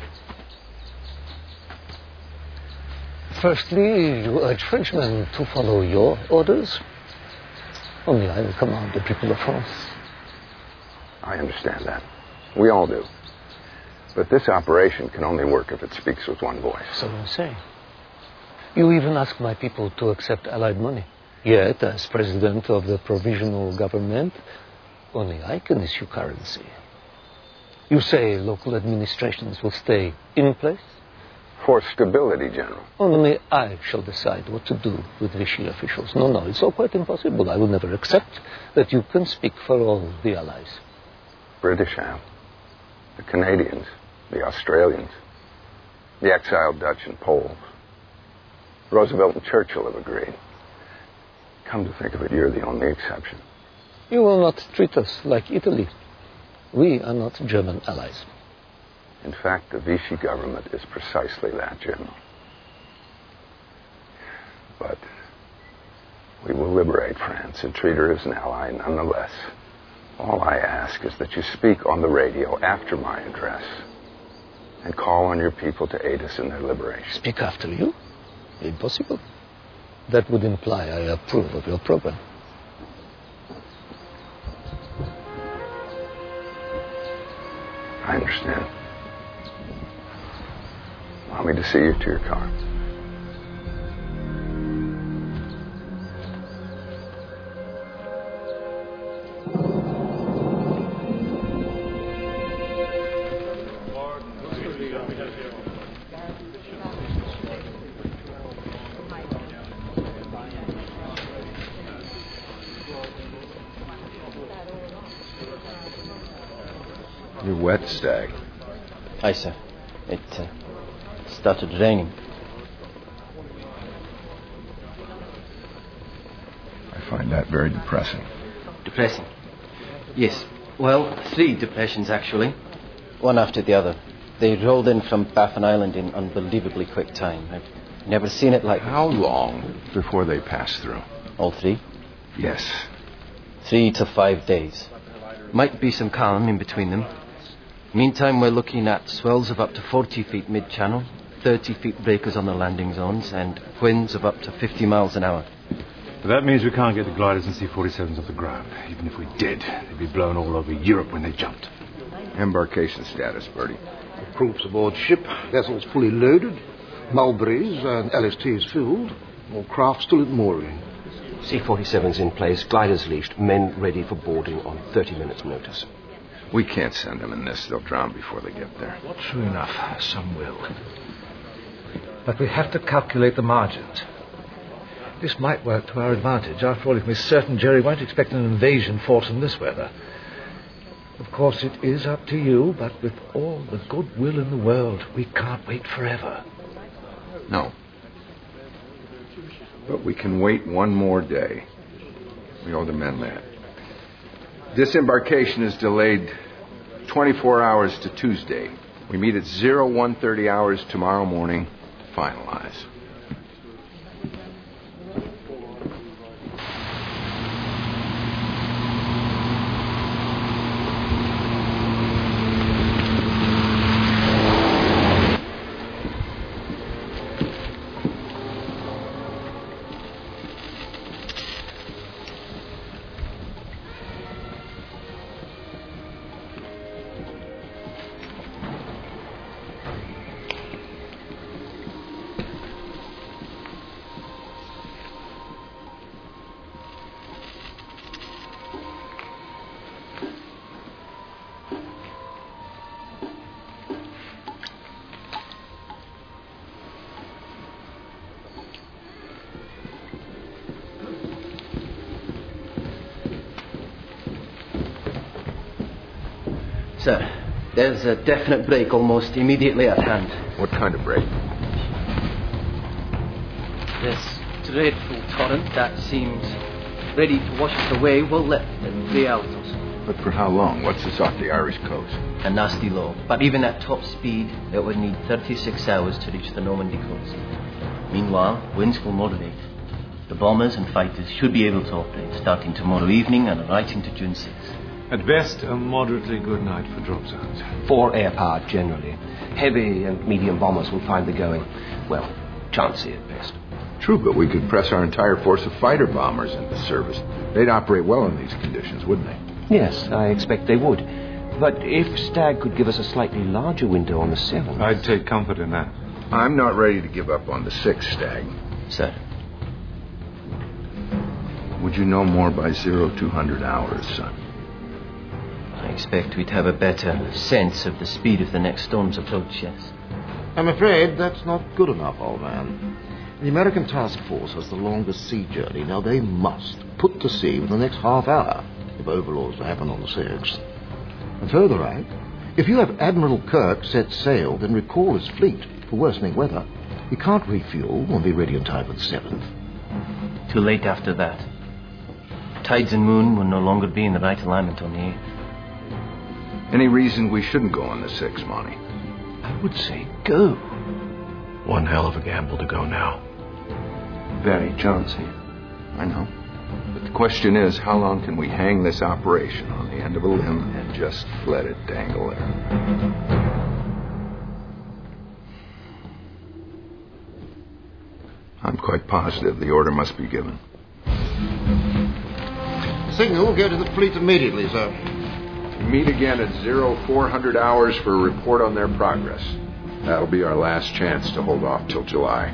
Firstly, you urge Frenchmen to follow your orders. Only I will command the people of France. I understand that. We all do. But this operation can only work if it speaks with one voice. So you say. You even ask my people to accept Allied money. Yet, as president of the provisional government, only I can issue currency. You say local administrations will stay in place? For stability, General. Only I shall decide what to do with Vichy officials. No, no, it's all quite impossible. I will never accept that you can speak for all the Allies. British have. The Canadians, the Australians, the exiled Dutch and Poles. Roosevelt and Churchill have agreed. Come to think of it, you're the only exception. You will not treat us like Italy. We are not German allies. In fact, the Vichy government is precisely that, General. But we will liberate France and treat her as an ally nonetheless. All I ask is that you speak on the radio after my address and call on your people to aid us in their liberation. Speak after you? Impossible. That would imply I approve of your program. I understand. Allow me to see you to your car. You're wet, Stagg. Aye, sir. It uh, started raining. I find that very depressing. Depressing? Yes. Well, three depressions, actually. One after the other. They rolled in from Baffin Island in unbelievably quick time. I've never seen it like... How long before they pass through? All three? Yes. Three to five days. Might be some calm in between them. Meantime, we're looking at swells of up to forty feet mid-channel, thirty feet breakers on the landing zones, and winds of up to fifty miles an hour. But that means we can't get the gliders and C forty-sevens off the ground. Even if we did, they'd be blown all over Europe when they jumped. Embarkation status, Bertie. Troops aboard ship, vessels fully loaded, mulberries and L S Ts filled, all craft still at mooring. C forty-sevens in place, gliders leashed, men ready for boarding on thirty minutes' notice. We can't send them in this. They'll drown before they get there. True enough. Some will. But we have to calculate the margins. This might work to our advantage. After all, if we're certain Jerry won't expect an invasion fought in this weather. Of course, it is up to you, but with all the goodwill in the world, we can't wait forever. No. But we can wait one more day. We owe the men that. Disembarkation is delayed twenty-four hours to Tuesday. We meet at zero one thirty hours tomorrow morning to finalize. Sir, there's a definite break almost immediately at hand. What kind of break? This dreadful torrent that seems ready to wash us away will lift at Rialtos. But for how long? What's this off the Irish coast? A nasty low. But even at top speed, it would need thirty-six hours to reach the Normandy coast. Meanwhile, winds will moderate. The bombers and fighters should be able to operate starting tomorrow evening and right into June sixth. At best, a moderately good night for drop zones. Four air power generally. Heavy and medium bombers will find the going, well, chancy at best. True, but we could press our entire force of fighter bombers into service. They'd operate well in these conditions, wouldn't they? Yes, I expect they would. But if Stagg could give us a slightly larger window on the seventh... I'd take comfort in that. I'm not ready to give up on the sixth, Stagg. Sir. Would you know more by zero two hundred hours, son? I expect we'd have a better sense of the speed of the next storm's approach, yes. I'm afraid that's not good enough, old man. The American task force has the longest sea journey. Now, they must put to sea within the next half hour if overlords to happen on the sixth. And further right, if you have Admiral Kirk set sail, then recall his fleet for worsening weather. He can't refuel and be ready in time for the seventh. Too late after that. Tides and moon will no longer be in the right alignment on the eighth. Any reason we shouldn't go on the sixth, Monty? I would say go. One hell of a gamble to go now. Very chancy. I know. But the question is, how long can we hang this operation on the end of a limb and just let it dangle there? I'm quite positive the order must be given. Signal, go to the fleet immediately, sir. Meet again at zero four hundred hours for a report on their progress. That'll be our last chance to hold off till July.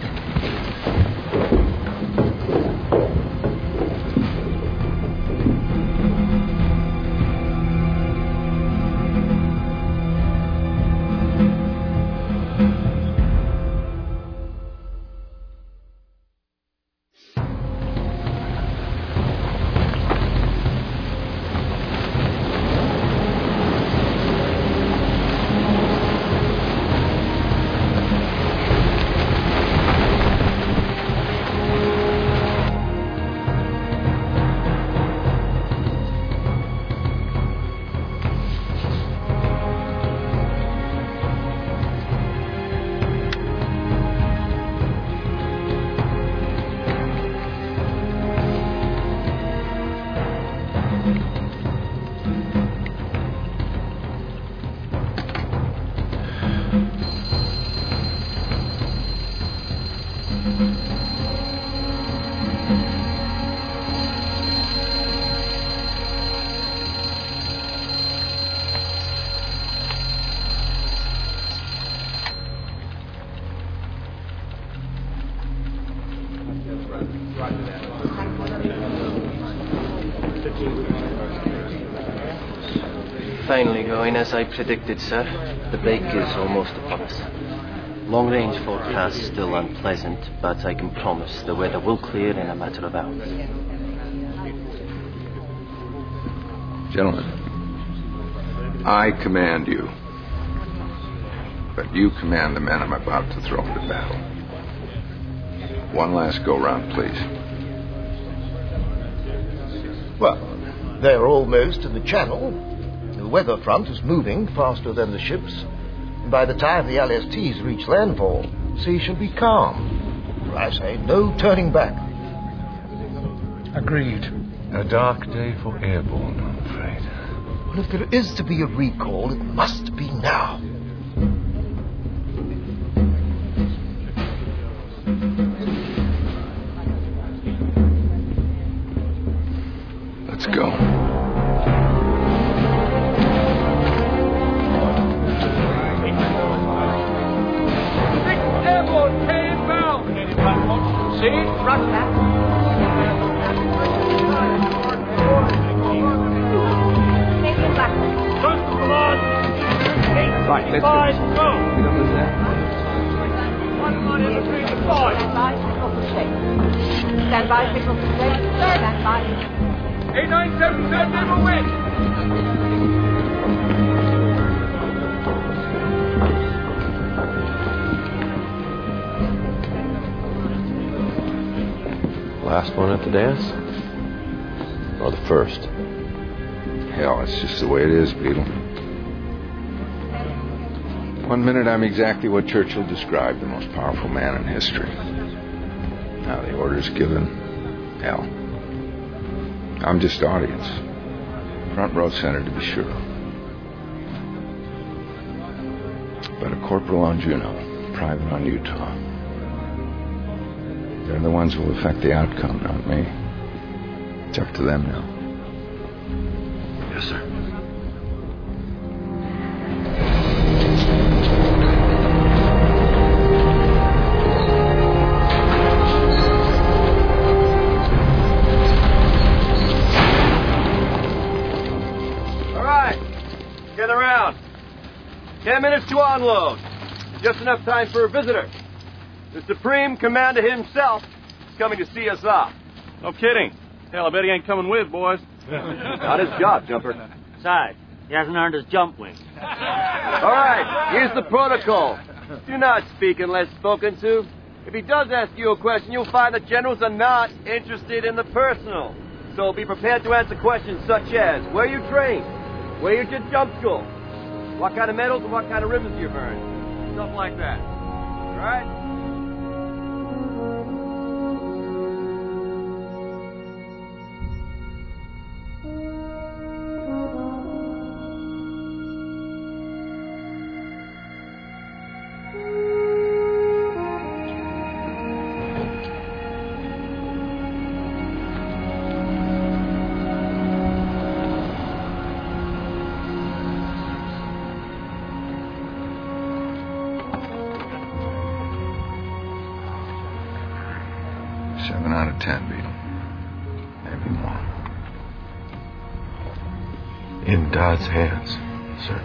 Finally going as I predicted, sir. The break is almost upon us. Long-range forecast still unpleasant, but I can promise the weather will clear in a matter of hours. Gentlemen, I command you, but you command the men I'm about to throw into battle. One last go-round, please. Well, they're almost in the channel. The weather front is moving faster than the ships. And by the time the L S Ts reach landfall, the sea should be calm. For I say, no turning back. Agreed. A dark day for airborne, I'm afraid. Well, if there is to be a recall, it must be now. Let's go. See? Roger that. Right, let's Five, go. go. We don't lose that. One minute and three to five. Stand by, signal for six. Stand by, signal for six. Stand by. eight nine seven seven, never win. Last one at the dance? Or the first? Hell, it's just the way it is, Beetle. One minute I'm exactly what Churchill described, the most powerful man in history. Now the order's given. Hell, I'm just audience. Front row center, to be sure. But a corporal on Juno, private on Utah. They're the ones who will affect the outcome, not me. It's up to them now. Yes, sir. Gather round. Ten minutes to unload. Just enough time for a visitor. The Supreme Commander himself is coming to see us off. No kidding. Hell, I bet he ain't coming with, boys. Not his job, Jumper. Besides, he hasn't earned his jump wing. All right, here's the protocol. Do not speak unless spoken to. If he does ask you a question, you'll find that generals are not interested in the personal. So be prepared to answer questions such as, where you trained? Where you did jump school? What kind of medals and what kind of ribbons you've earned? Stuff like that. All right? Seven out of ten, Beetle. Maybe more. In God's hands, sir.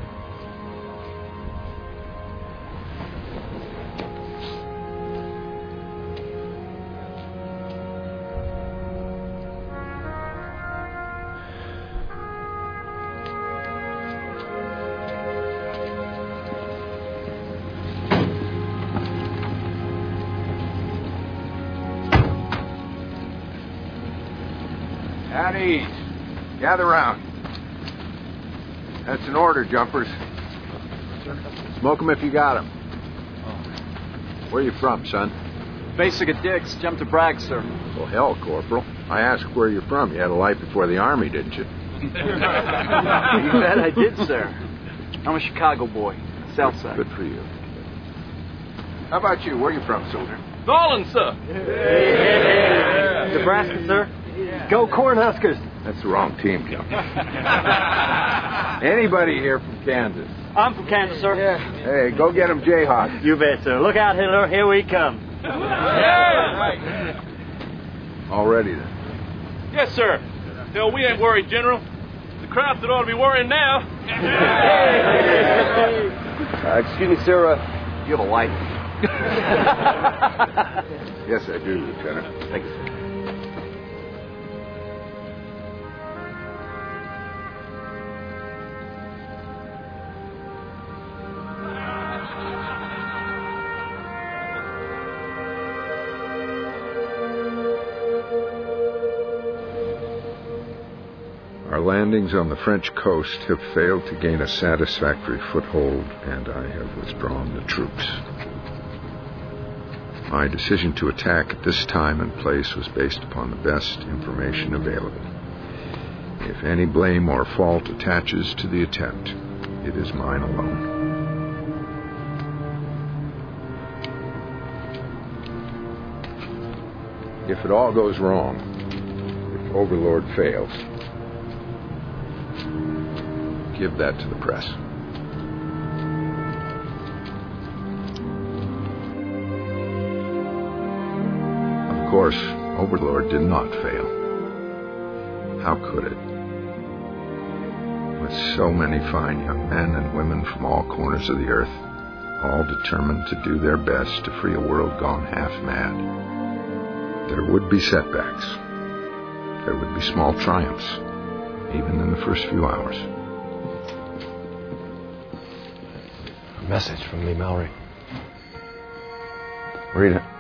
At ease. Gather round. That's an order, Jumpers. Smoke 'em if you got 'em. Where you from, son? Basic at Dix. Jumped to Bragg, sir. Well, hell, Corporal. I asked where you're from. You had a life before the Army, didn't you? You bet I did, sir. I'm a Chicago boy. South side. Good for you. How about you? Where you from, soldier? Nolan, sir. Yeah. Nebraska, sir. Go Cornhuskers. That's the wrong team, Jump. Anybody here from Kansas? I'm from Kansas, sir. Yeah. Hey, go get 'em Jayhawks. You bet, sir. Look out, Hitler. Here we come. All ready, then. Yes, sir. Hell, we ain't worried, General. The crowd that ought to be worrying now. Uh, excuse me, sir. Uh, do you have a light? Yes, I do, Lieutenant. Thank you, sir. Our landings on the French coast have failed to gain a satisfactory foothold, and I have withdrawn the troops. My decision to attack at this time and place was based upon the best information available. If any blame or fault attaches to the attempt, it is mine alone. If it all goes wrong, if Overlord fails, give that to the press. Of course, Overlord did not fail. How could it? With so many fine young men and women from all corners of the earth, all determined to do their best to free a world gone half mad. There would be setbacks. There would be small triumphs, even in the first few hours. A message from Lee Mallory. Read it.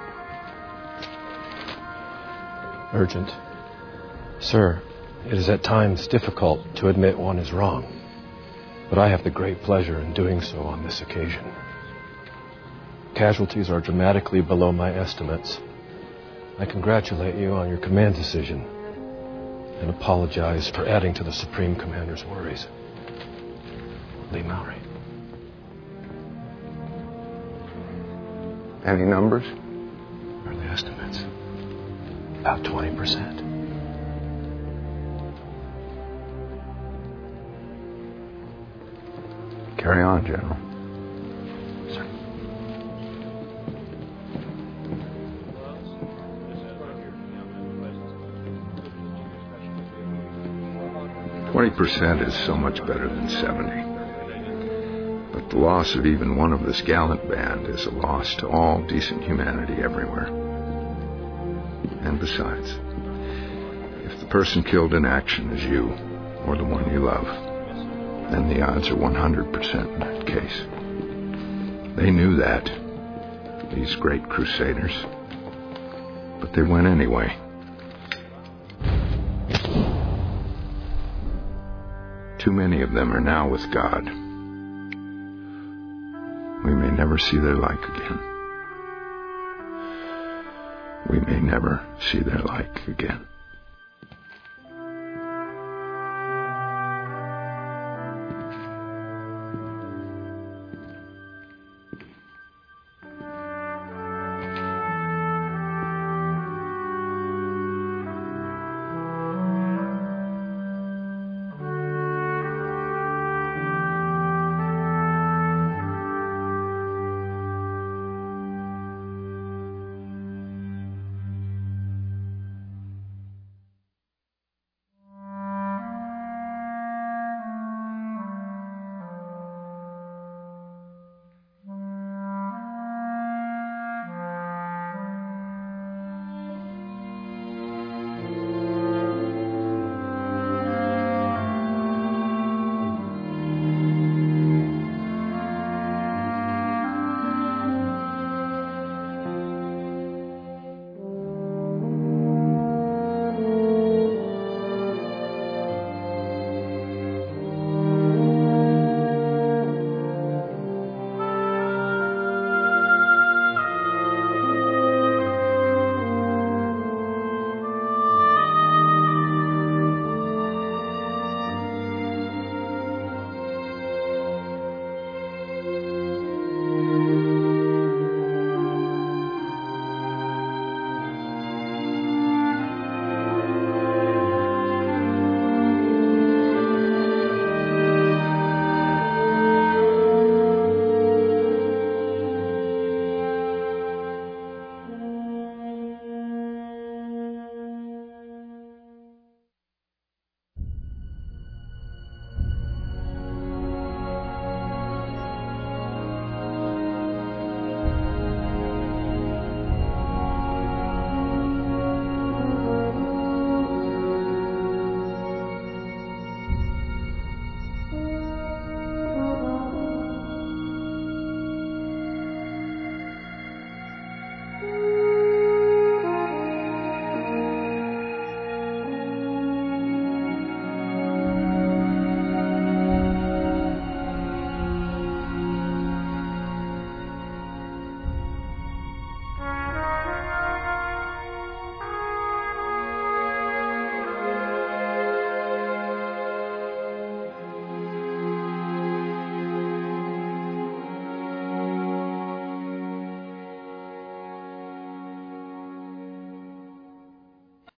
Urgent. Sir, it is at times difficult to admit one is wrong, but I have the great pleasure in doing so on this occasion. Casualties are dramatically below my estimates. I congratulate you on your command decision and apologize for adding to the Supreme Commander's worries. Lee Mallory. Any numbers? Early estimates. About twenty percent. Carry on, General. Sir. Twenty percent is so much better than seventy. The loss of even one of this gallant band is a loss to all decent humanity everywhere. And besides, if the person killed in action is you, or the one you love, then the odds are one hundred percent in that case. They knew that, these great crusaders, but they went anyway. Too many of them are now with God. We may never see their like again. We may never see their like again.